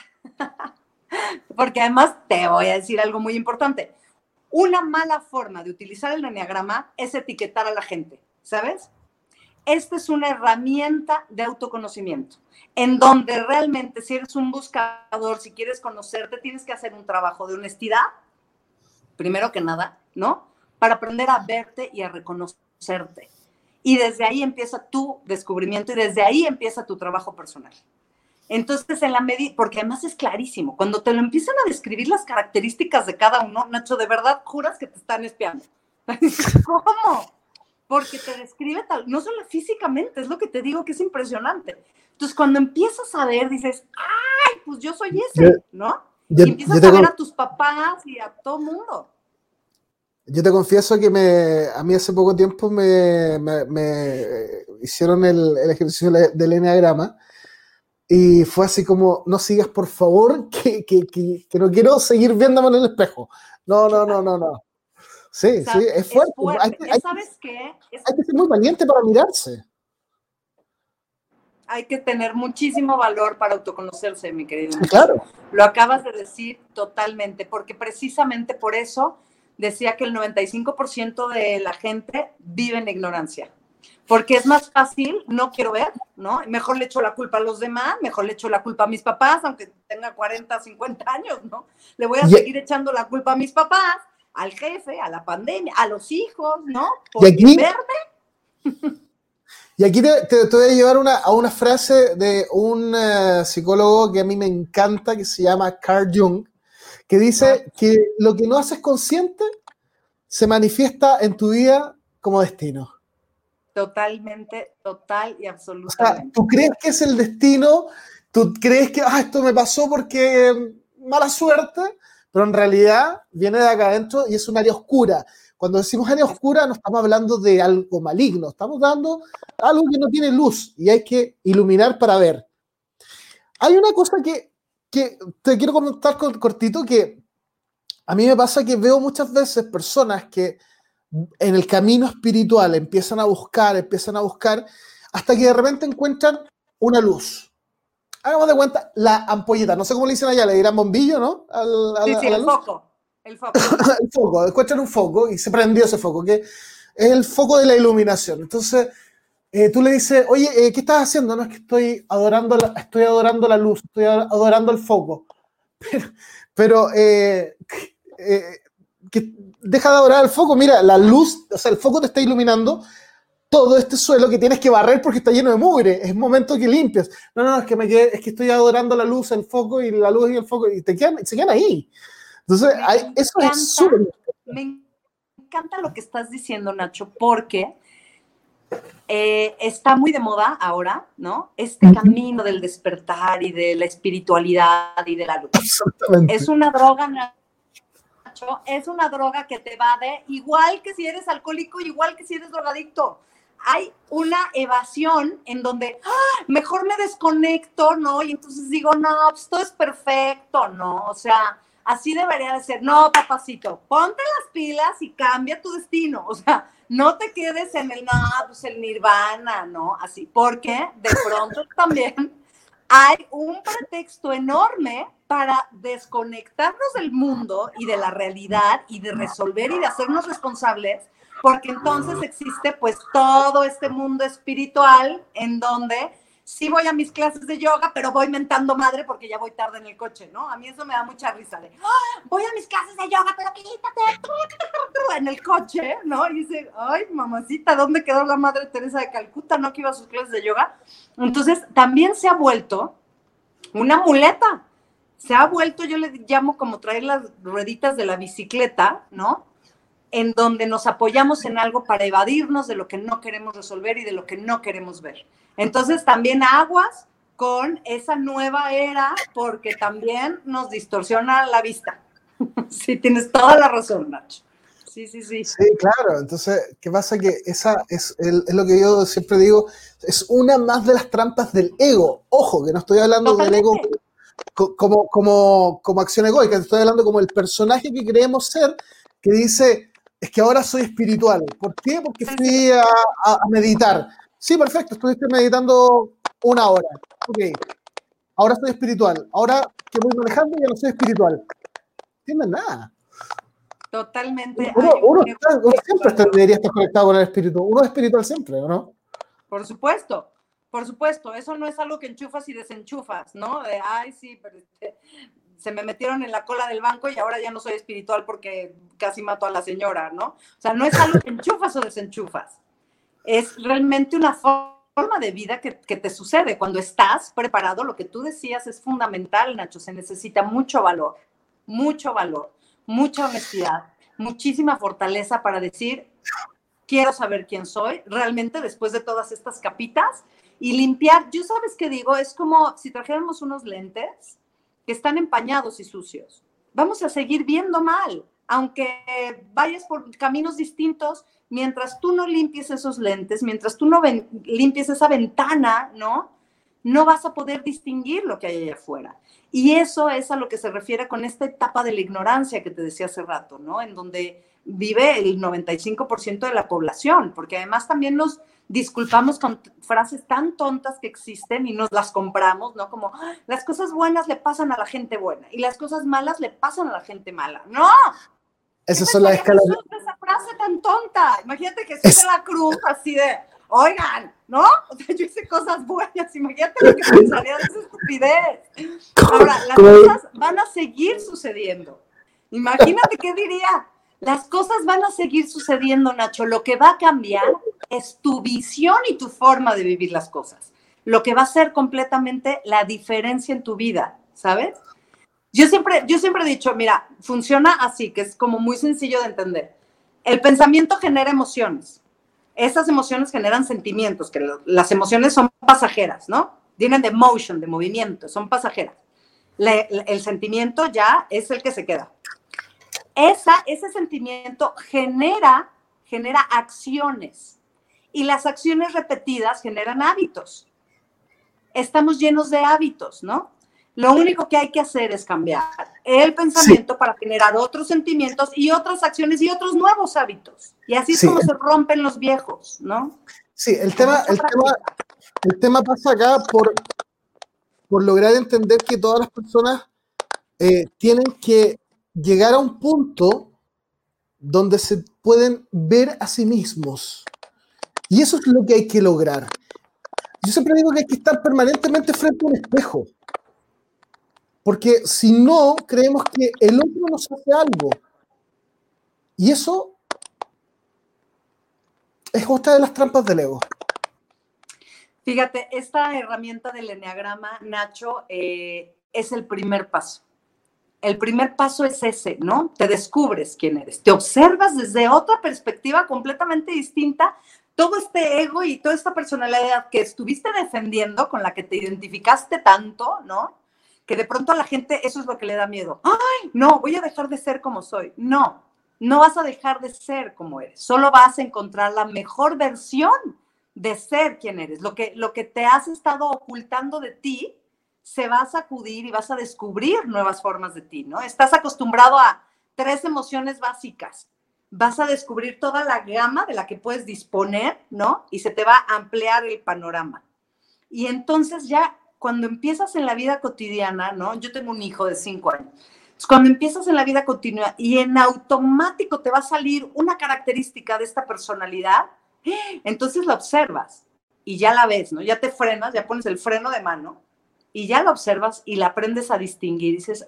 Porque además te voy a decir algo muy importante. Una mala forma de utilizar el enneagrama es etiquetar a la gente, ¿sabes? Esta es una herramienta de autoconocimiento, en donde realmente si eres un buscador, si quieres conocerte, tienes que hacer un trabajo de honestidad, primero que nada, ¿no? Para aprender a verte y a reconocerte. Y desde ahí empieza tu descubrimiento y desde ahí empieza tu trabajo personal. Entonces, en la medida, porque además es clarísimo, cuando te lo empiezan a describir las características de cada uno, Nacho, de verdad juras que te están espiando. ¿Cómo? Porque te describe tal, no solo físicamente, es lo que te digo que es impresionante. Entonces, cuando empiezas a ver, dices, ¡ay, pues yo soy ese! ¿No? Y empiezas a ver a tus papás y a todo mundo. Yo te confieso que a mí hace poco tiempo me hicieron el ejercicio del enneagrama y fue así como, no sigas por favor, que no quiero seguir viéndome en el espejo. No. Sí, o sea, sí, es fuerte. ¿Sabes qué? Hay que ser muy valiente para mirarse. Hay que tener muchísimo valor para autoconocerse, mi querido. Sí, claro. Lo acabas de decir totalmente, porque precisamente por eso decía que el 95% de la gente vive en ignorancia. Porque es más fácil, no quiero ver, ¿no? Mejor le echo la culpa a los demás, mejor le echo la culpa a mis papás, aunque tenga 40, 50 años, ¿no? Le voy a seguir echando la culpa a mis papás, al jefe, a la pandemia, a los hijos, ¿no? Por verme. Y aquí te voy a llevar a una frase de un psicólogo que a mí me encanta, que se llama Carl Jung, que dice que lo que no haces consciente se manifiesta en tu vida como destino. Totalmente, total y O sea, absolutamente. tú crees que es el destino, tú crees que esto me pasó porque mala suerte, pero en realidad viene de acá adentro y es un área oscura. Cuando decimos área oscura no estamos hablando de algo maligno, estamos dando algo que no tiene luz y hay que iluminar para ver. Hay una cosa que te quiero comentar cortito, que a mí me pasa que veo muchas veces personas que en el camino espiritual empiezan a buscar, hasta que de repente encuentran una luz. Hagamos de cuenta la ampolleta, no sé cómo le dicen allá, le dirán bombillo, ¿no? Sí, A la el luz. foco, el foco. El foco, encuentran un foco y se prendió ese foco, que es el foco de la iluminación. Entonces, tú le dices, oye, ¿qué estás haciendo? No, es que estoy adorando la luz, estoy adorando el foco. Pero que deja de adorar el foco, mira, la luz, o sea, el foco te está iluminando todo este suelo que tienes que barrer porque está lleno de mugre, es momento que limpies. No, es que estoy adorando la luz, el foco y la luz y el foco, y se quedan ahí. Entonces, eso es súper. Me encanta lo que estás diciendo, Nacho, porque está muy de moda ahora, ¿no? Este camino del despertar y de la espiritualidad y de la luz. Exactamente. Es una droga, Nacho, es una droga que te evade, igual que si eres alcohólico, igual que si eres drogadicto. Hay una evasión en donde mejor me desconecto, ¿no? Y entonces digo, no, pues todo es perfecto, ¿no? O sea, así debería de ser. No, papacito, ponte las pilas y cambia tu destino. O sea, no te quedes en pues el nirvana, ¿no? Así, porque de pronto también hay un pretexto enorme para desconectarnos del mundo y de la realidad y de resolver y de hacernos responsables, porque entonces existe pues todo este mundo espiritual en donde sí voy a mis clases de yoga, pero voy mentando madre porque ya voy tarde en el coche, ¿no? A mí eso me da mucha risa de, voy a mis clases de yoga, pero quítate en el coche, ¿no? Y dice, ay, mamacita, ¿dónde quedó la Madre Teresa de Calcuta? ¿No que iba a sus clases de yoga? Entonces, también se ha vuelto una muleta. Se ha vuelto, yo le llamo como traer las rueditas de la bicicleta, ¿no? En donde nos apoyamos en algo para evadirnos de lo que no queremos resolver y de lo que no queremos ver. Entonces, también aguas con esa nueva era, porque también nos distorsiona la vista. Sí, tienes toda la razón, Nacho. Sí. Sí, claro. Entonces, ¿qué pasa? Que esa es lo que yo siempre digo, es una más de las trampas del ego. Ojo, que no estoy hablando del ego como acción egoica, estoy hablando como el personaje que creemos ser, que dice, es que ahora soy espiritual. ¿Por qué? Porque fui a meditar. Sí, perfecto, estuviste meditando 1 hora. Ok, ahora soy espiritual. Ahora que voy manejando ya no soy espiritual. No entienden nada. Totalmente. Uno siempre debería estar conectado con el espíritu. Uno es espiritual siempre, ¿o no? Por supuesto. Eso no es algo que enchufas y desenchufas, ¿no? De, ay, sí, pero se me metieron en la cola del banco y ahora ya no soy espiritual porque casi mato a la señora, ¿no? O sea, no es algo que enchufas o desenchufas. Es realmente una forma de vida que te sucede. Cuando estás preparado, lo que tú decías es fundamental, Nacho. Se necesita mucha honestidad, muchísima fortaleza para decir, quiero saber quién soy, realmente después de todas estas capitas, y limpiar. Yo, ¿sabes qué digo? Es como si trajéramos unos lentes que están empañados y sucios. Vamos a seguir viendo mal, aunque vayas por caminos distintos, mientras tú no limpies esos lentes, mientras tú no limpies esa ventana, ¿no? No vas a poder distinguir lo que hay allá afuera. Y eso es a lo que se refiere con esta etapa de la ignorancia que te decía hace rato, ¿no? En donde vive el 95% de la población, porque además también nos disculpamos con frases tan tontas que existen y nos las compramos, ¿no? Como, las cosas buenas le pasan a la gente buena y las cosas malas le pasan a la gente mala. ¡No! Esas son las escalas. Esa frase tan tonta. Imagínate que Jesús de la cruz así de, oigan, ¿no? O sea, yo hice cosas buenas, imagínate lo que pensaría de esa estupidez. Ahora, las cosas van a seguir sucediendo. Imagínate qué diría, Las cosas van a seguir sucediendo, Nacho. Lo que va a cambiar es tu visión y tu forma de vivir las cosas. Lo que va a ser completamente la diferencia en tu vida, ¿sabes? Yo siempre he dicho, mira, funciona así, que es como muy sencillo de entender. El pensamiento genera emociones. Esas emociones generan sentimientos, que las emociones son pasajeras, ¿no? Vienen de motion, de movimiento, son pasajeras. El sentimiento ya es el que se queda. Ese sentimiento genera acciones y las acciones repetidas generan hábitos. Estamos llenos de hábitos, ¿no? Lo único que hay que hacer es cambiar el pensamiento para generar otros sentimientos y otras acciones y otros nuevos hábitos. Y así es como se rompen los viejos, ¿no? Sí, el tema pasa acá por lograr entender que todas las personas tienen que llegar a un punto donde se pueden ver a sí mismos. Y eso es lo que hay que lograr. Yo siempre digo que hay que estar permanentemente frente a un espejo. Porque si no, creemos que el otro nos hace algo. Y eso es otra de las trampas del ego. Fíjate, esta herramienta del eneagrama, Nacho, es el primer paso. El primer paso es ese, ¿no? Te descubres quién eres, te observas desde otra perspectiva completamente distinta. Todo este ego y toda esta personalidad que estuviste defendiendo, con la que te identificaste tanto, ¿no? Que de pronto a la gente eso es lo que le da miedo. ¡Ay, no, voy a dejar de ser como soy! No, no vas a dejar de ser como eres. Solo vas a encontrar la mejor versión de ser quien eres. Lo que te has estado ocultando de ti se va a sacudir y vas a descubrir nuevas formas de ti, ¿no? Estás acostumbrado a 3 emociones básicas. Vas a descubrir toda la gama de la que puedes disponer, ¿no? Y se te va a ampliar el panorama. Y entonces ya cuando empiezas en la vida cotidiana, ¿no? Yo tengo un hijo de 5 años. Entonces, cuando empiezas en la vida cotidiana y en automático te va a salir una característica de esta personalidad, entonces la observas y ya la ves, ¿no? Ya te frenas, ya pones el freno de mano y ya la observas y la aprendes a distinguir. Y dices,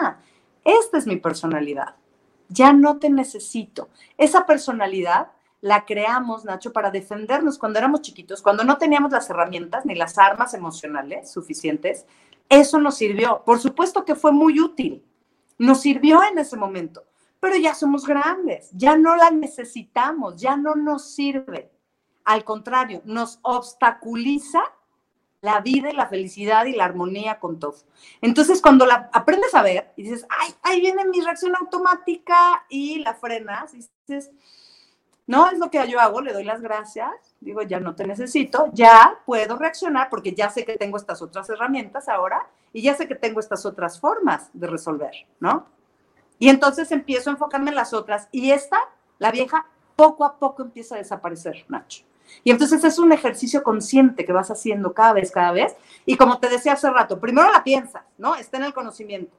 esta es mi personalidad. Ya no te necesito. Esa personalidad la creamos, Nacho, para defendernos cuando éramos chiquitos, cuando no teníamos las herramientas ni las armas emocionales suficientes. Eso nos sirvió. Por supuesto que fue muy útil. Nos sirvió en ese momento. Pero ya somos grandes. Ya no la necesitamos. Ya no nos sirve. Al contrario, nos obstaculiza la vida y la felicidad y la armonía con todo. Entonces, cuando la aprendes a ver y dices, ay, ahí viene mi reacción automática y la frenas y dices, no, es lo que yo hago, le doy las gracias, digo, ya no te necesito, ya puedo reaccionar porque ya sé que tengo estas otras herramientas ahora y ya sé que tengo estas otras formas de resolver, ¿no? Y entonces empiezo a enfocarme en las otras y la vieja, poco a poco empieza a desaparecer, Nacho. Y entonces es un ejercicio consciente que vas haciendo cada vez. Y como te decía hace rato, primero la piensas, ¿no? Está en el conocimiento.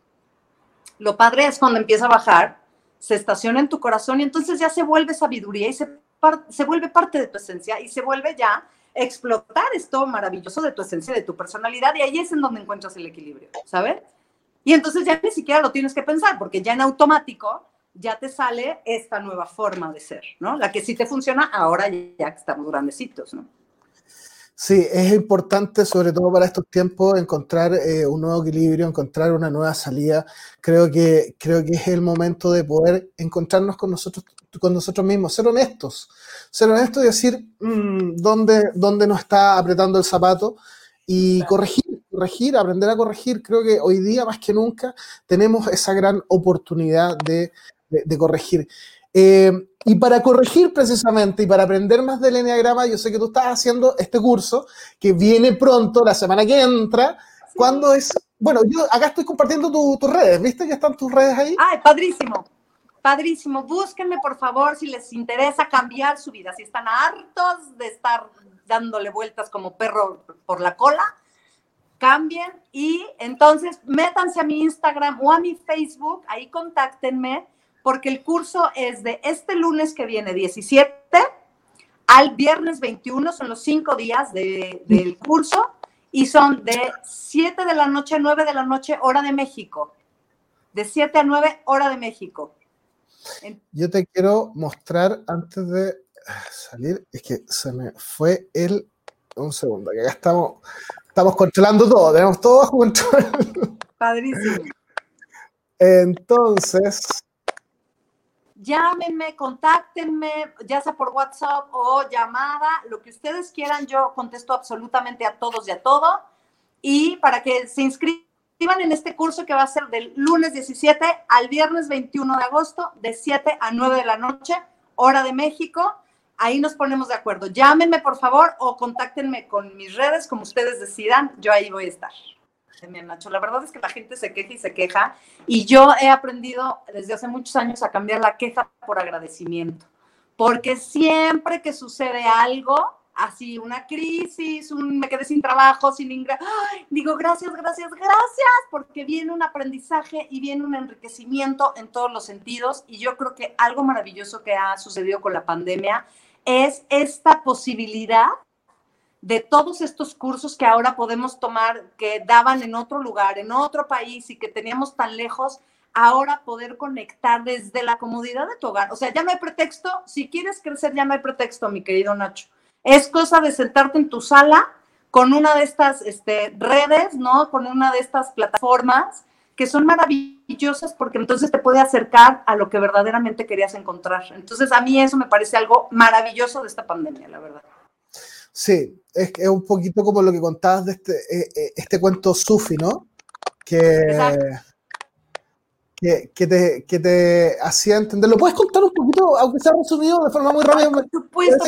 Lo padre es cuando empieza a bajar, se estaciona en tu corazón y entonces ya se vuelve sabiduría y se vuelve parte de tu esencia y se vuelve ya explotar esto maravilloso de tu esencia, de tu personalidad, y ahí es en donde encuentras el equilibrio, ¿sabes? Y entonces ya ni siquiera lo tienes que pensar, porque ya en automático ya te sale esta nueva forma de ser, ¿no? La que sí te funciona ahora ya que estamos grandecitos, ¿no? Sí, es importante, sobre todo para estos tiempos, encontrar un nuevo equilibrio, encontrar una nueva salida. Creo que es el momento de poder encontrarnos con nosotros mismos, ser honestos y decir dónde nos está apretando el zapato y corregir, aprender a corregir. Creo que hoy día, más que nunca, tenemos esa gran oportunidad de corregir. Y para corregir precisamente y para aprender más del eneagrama, yo sé que tú estás haciendo este curso que viene pronto, la semana que entra. Sí. ¿Cuándo es? Bueno, yo acá estoy compartiendo tus redes, ¿viste? Ya están tus redes ahí. ¡Ay, padrísimo! Padrísimo. Búsquenme, por favor, si les interesa cambiar su vida. Si están hartos de estar dándole vueltas como perro por la cola, cambien y entonces métanse a mi Instagram o a mi Facebook, ahí contáctenme, porque el curso es de este lunes que viene, 17, al viernes 21, son los 5 días del curso, y son de 7 de la noche a 9 de la noche, hora de México. De 7 a 9, hora de México. Yo te quiero mostrar antes de salir, es que se me fue un segundo, que acá estamos controlando todo, tenemos todo bajo control. Padrísimo. Entonces, llámenme, contáctenme, ya sea por WhatsApp o llamada, lo que ustedes quieran, yo contesto absolutamente a todos y a todo. Y para que se inscriban en este curso que va a ser del lunes 17 al viernes 21 de agosto, de 7 a 9 de la noche, hora de México. Ahí nos ponemos de acuerdo. Llámenme, por favor, o contáctenme con mis redes, como ustedes decidan. Yo ahí voy a estar. Nacho, la verdad es que la gente se queja y se queja, y yo he aprendido desde hace muchos años a cambiar la queja por agradecimiento, porque siempre que sucede algo, así una crisis, me quedé sin trabajo, sin ingresos, digo gracias, porque viene un aprendizaje y viene un enriquecimiento en todos los sentidos, y yo creo que algo maravilloso que ha sucedido con la pandemia es esta posibilidad de todos estos cursos que ahora podemos tomar, que daban en otro lugar, en otro país, y que teníamos tan lejos, ahora poder conectar desde la comodidad de tu hogar. O sea, ya no hay pretexto. Si quieres crecer, ya no hay pretexto, mi querido Nacho. Es cosa de sentarte en tu sala con una de estas redes, ¿no? Con una de estas plataformas que son maravillosas, porque entonces te puede acercar a lo que verdaderamente querías encontrar. Entonces, a mí eso me parece algo maravilloso de esta pandemia, la verdad. Sí, es un poquito como lo que contabas de este cuento sufi, ¿no? Que te hacía entender. ¿Lo puedes contar un poquito, aunque sea resumido, de forma muy rápida? Por supuesto,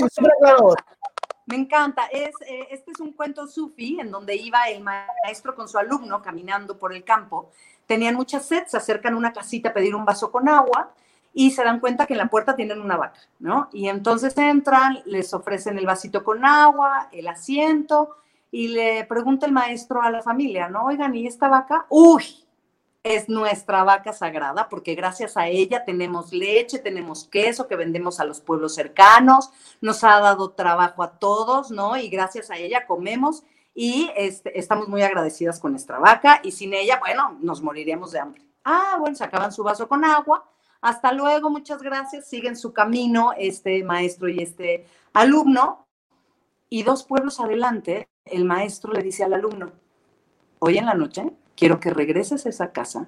me encanta. Este es un cuento sufi en donde iba el maestro con su alumno caminando por el campo. Tenían mucha sed, se acercan a una casita a pedir un vaso con agua, y se dan cuenta que en la puerta tienen una vaca, ¿no? Y entonces entran, les ofrecen el vasito con agua, el asiento, y le pregunta el maestro a la familia, ¿no? Oigan, ¿y esta vaca? ¡Uy! Es nuestra vaca sagrada, porque gracias a ella tenemos leche, tenemos queso que vendemos a los pueblos cercanos, nos ha dado trabajo a todos, ¿no? Y gracias a ella comemos, y estamos muy agradecidas con nuestra vaca, y sin ella, bueno, nos moriríamos de hambre. Bueno, sacaban su vaso con agua. Hasta luego, muchas gracias. Siguen su camino este maestro y este alumno, y 2 pueblos adelante, el maestro le dice al alumno, hoy en la noche quiero que regreses a esa casa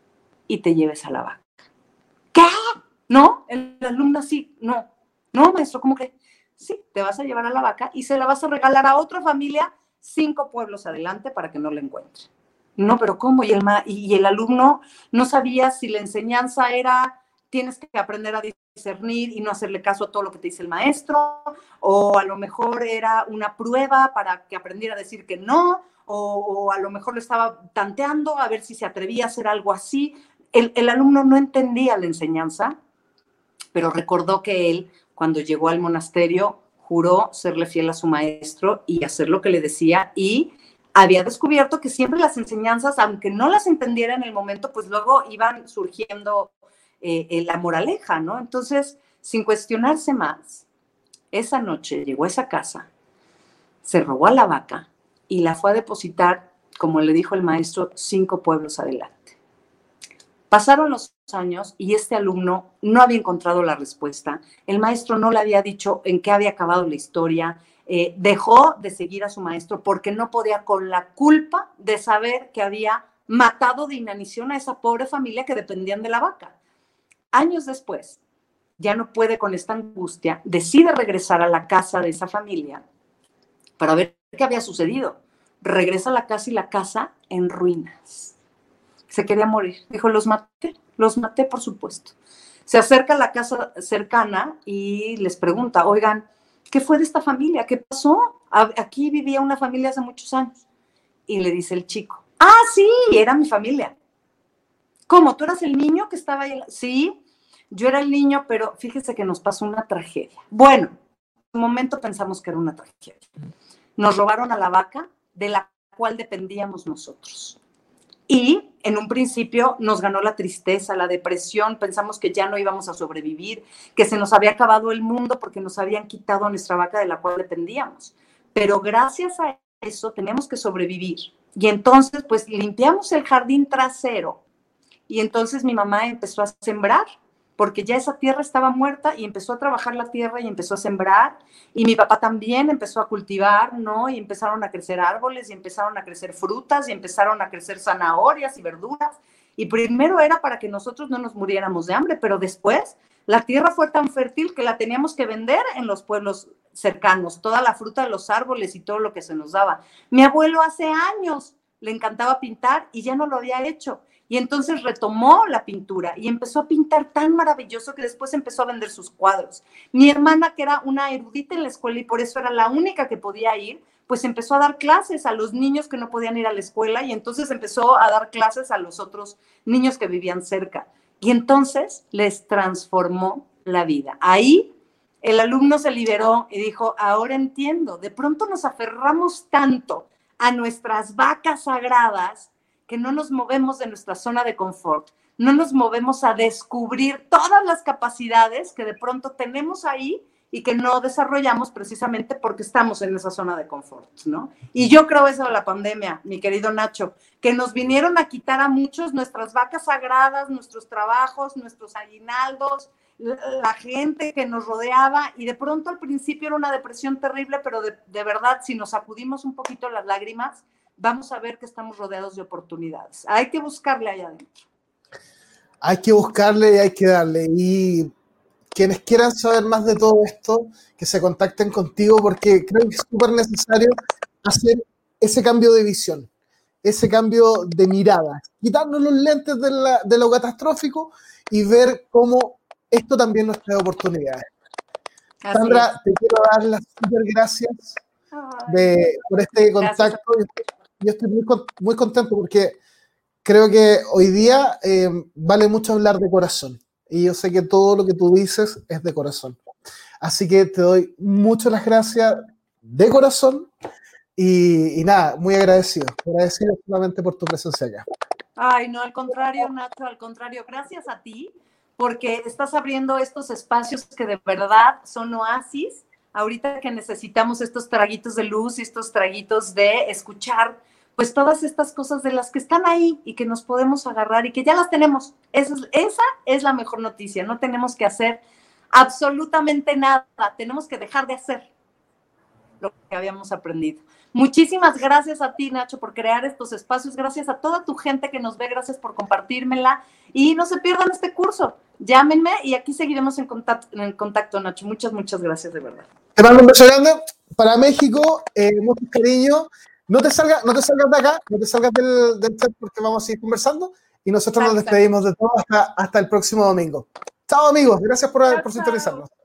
y te lleves a la vaca. ¿Qué? ¿No? El alumno sí, no, maestro, ¿cómo que? Sí, te vas a llevar a la vaca y se la vas a regalar a otra familia 5 pueblos adelante para que no la encuentre. No, pero ¿cómo? Y el alumno no sabía si la enseñanza era, tienes que aprender a discernir y no hacerle caso a todo lo que te dice el maestro, o a lo mejor era una prueba para que aprendiera a decir que no, o a lo mejor lo estaba tanteando a ver si se atrevía a hacer algo así. El alumno no entendía la enseñanza, pero recordó que él, cuando llegó al monasterio, juró serle fiel a su maestro y hacer lo que le decía, y había descubierto que siempre las enseñanzas, aunque no las entendiera en el momento, pues luego iban surgiendo la moraleja, ¿no? Entonces, sin cuestionarse más, esa noche llegó a esa casa, se robó a la vaca y la fue a depositar, como le dijo el maestro, 5 pueblos adelante. Pasaron los años y este alumno no había encontrado la respuesta. El maestro no le había dicho en qué había acabado la historia. Dejó de seguir a su maestro porque no podía con la culpa de saber que había matado de inanición a esa pobre familia que dependían de la vaca. Años después, ya no puede con esta angustia, decide regresar a la casa de esa familia para ver qué había sucedido. Regresa a la casa y la casa en ruinas. Se quería morir. Dijo, los maté, por supuesto. Se acerca a la casa cercana y les pregunta, oigan, ¿qué fue de esta familia? ¿Qué pasó? Aquí vivía una familia hace muchos años. Y le dice el chico, sí, era mi familia. ¿Cómo? ¿Tú eras el niño que estaba ahí? Sí, yo era el niño, pero fíjese que nos pasó una tragedia. Bueno, en un momento pensamos que era una tragedia. Nos robaron a la vaca de la cual dependíamos nosotros. Y en un principio nos ganó la tristeza, la depresión, pensamos que ya no íbamos a sobrevivir, que se nos había acabado el mundo porque nos habían quitado a nuestra vaca de la cual dependíamos. Pero gracias a eso tenemos que sobrevivir. Y entonces, pues limpiamos el jardín trasero. Y entonces mi mamá empezó a sembrar porque ya esa tierra estaba muerta y empezó a trabajar la tierra y empezó a sembrar, y mi papá también empezó a cultivar, ¿no? Y empezaron a crecer árboles, y empezaron a crecer frutas, y empezaron a crecer zanahorias y verduras, y primero era para que nosotros no nos muriéramos de hambre, pero después la tierra fue tan fértil que la teníamos que vender en los pueblos cercanos, toda la fruta de los árboles y todo lo que se nos daba. Mi abuelo hace años le encantaba pintar y ya no lo había hecho. Y entonces retomó la pintura y empezó a pintar tan maravilloso que después empezó a vender sus cuadros. Mi hermana, que era una erudita en la escuela y por eso era la única que podía ir, pues empezó a dar clases a los niños que no podían ir a la escuela y entonces empezó a dar clases a los otros niños que vivían cerca. Y entonces les transformó la vida. Ahí el alumno se liberó y dijo, ahora entiendo, de pronto nos aferramos tanto a nuestras vacas sagradas que no nos movemos de nuestra zona de confort, no nos movemos a descubrir todas las capacidades que de pronto tenemos ahí y que no desarrollamos precisamente porque estamos en esa zona de confort, ¿no? Y yo creo eso de la pandemia, mi querido Nacho, que nos vinieron a quitar a muchos nuestras vacas sagradas, nuestros trabajos, nuestros aguinaldos, la gente que nos rodeaba, y de pronto al principio era una depresión terrible, pero de verdad, si nos sacudimos un poquito las lágrimas, vamos a ver que estamos rodeados de oportunidades. Hay que buscarle allá adentro. Hay que buscarle y hay que darle. Y quienes quieran saber más de todo esto, que se contacten contigo, porque creo que es súper necesario hacer ese cambio de visión, ese cambio de mirada, quitarnos los lentes de lo catastrófico y ver cómo esto también nos trae oportunidades. Así Sandra, es. te quiero dar las súper gracias por este contacto. Yo estoy muy contento porque creo que hoy día vale mucho hablar de corazón. Y yo sé que todo lo que tú dices es de corazón. Así que te doy muchas las gracias de corazón y nada, muy agradecido. Agradecido solamente por tu presencia acá. Ay, no, al contrario, Nacho, al contrario, gracias a ti, porque estás abriendo estos espacios que de verdad son oasis, ahorita que necesitamos estos traguitos de luz y estos traguitos de escuchar, pues todas estas cosas de las que están ahí y que nos podemos agarrar y que ya las tenemos. Esa es la mejor noticia, no tenemos que hacer absolutamente nada, tenemos que dejar de hacer lo que habíamos aprendido. Muchísimas gracias a ti, Nacho, por crear estos espacios. Gracias a toda tu gente que nos ve. Gracias por compartírmela. Y no se pierdan este curso. Llámenme y aquí seguiremos en contacto, Nacho. Muchas, muchas gracias, de verdad. Te mando un beso grande para México. Mucho cariño. No te salgas de acá, no te salgas del chat porque vamos a seguir conversando. Y nosotros nos despedimos de todo hasta el próximo domingo. Chao, amigos. Gracias por sintonizarnos.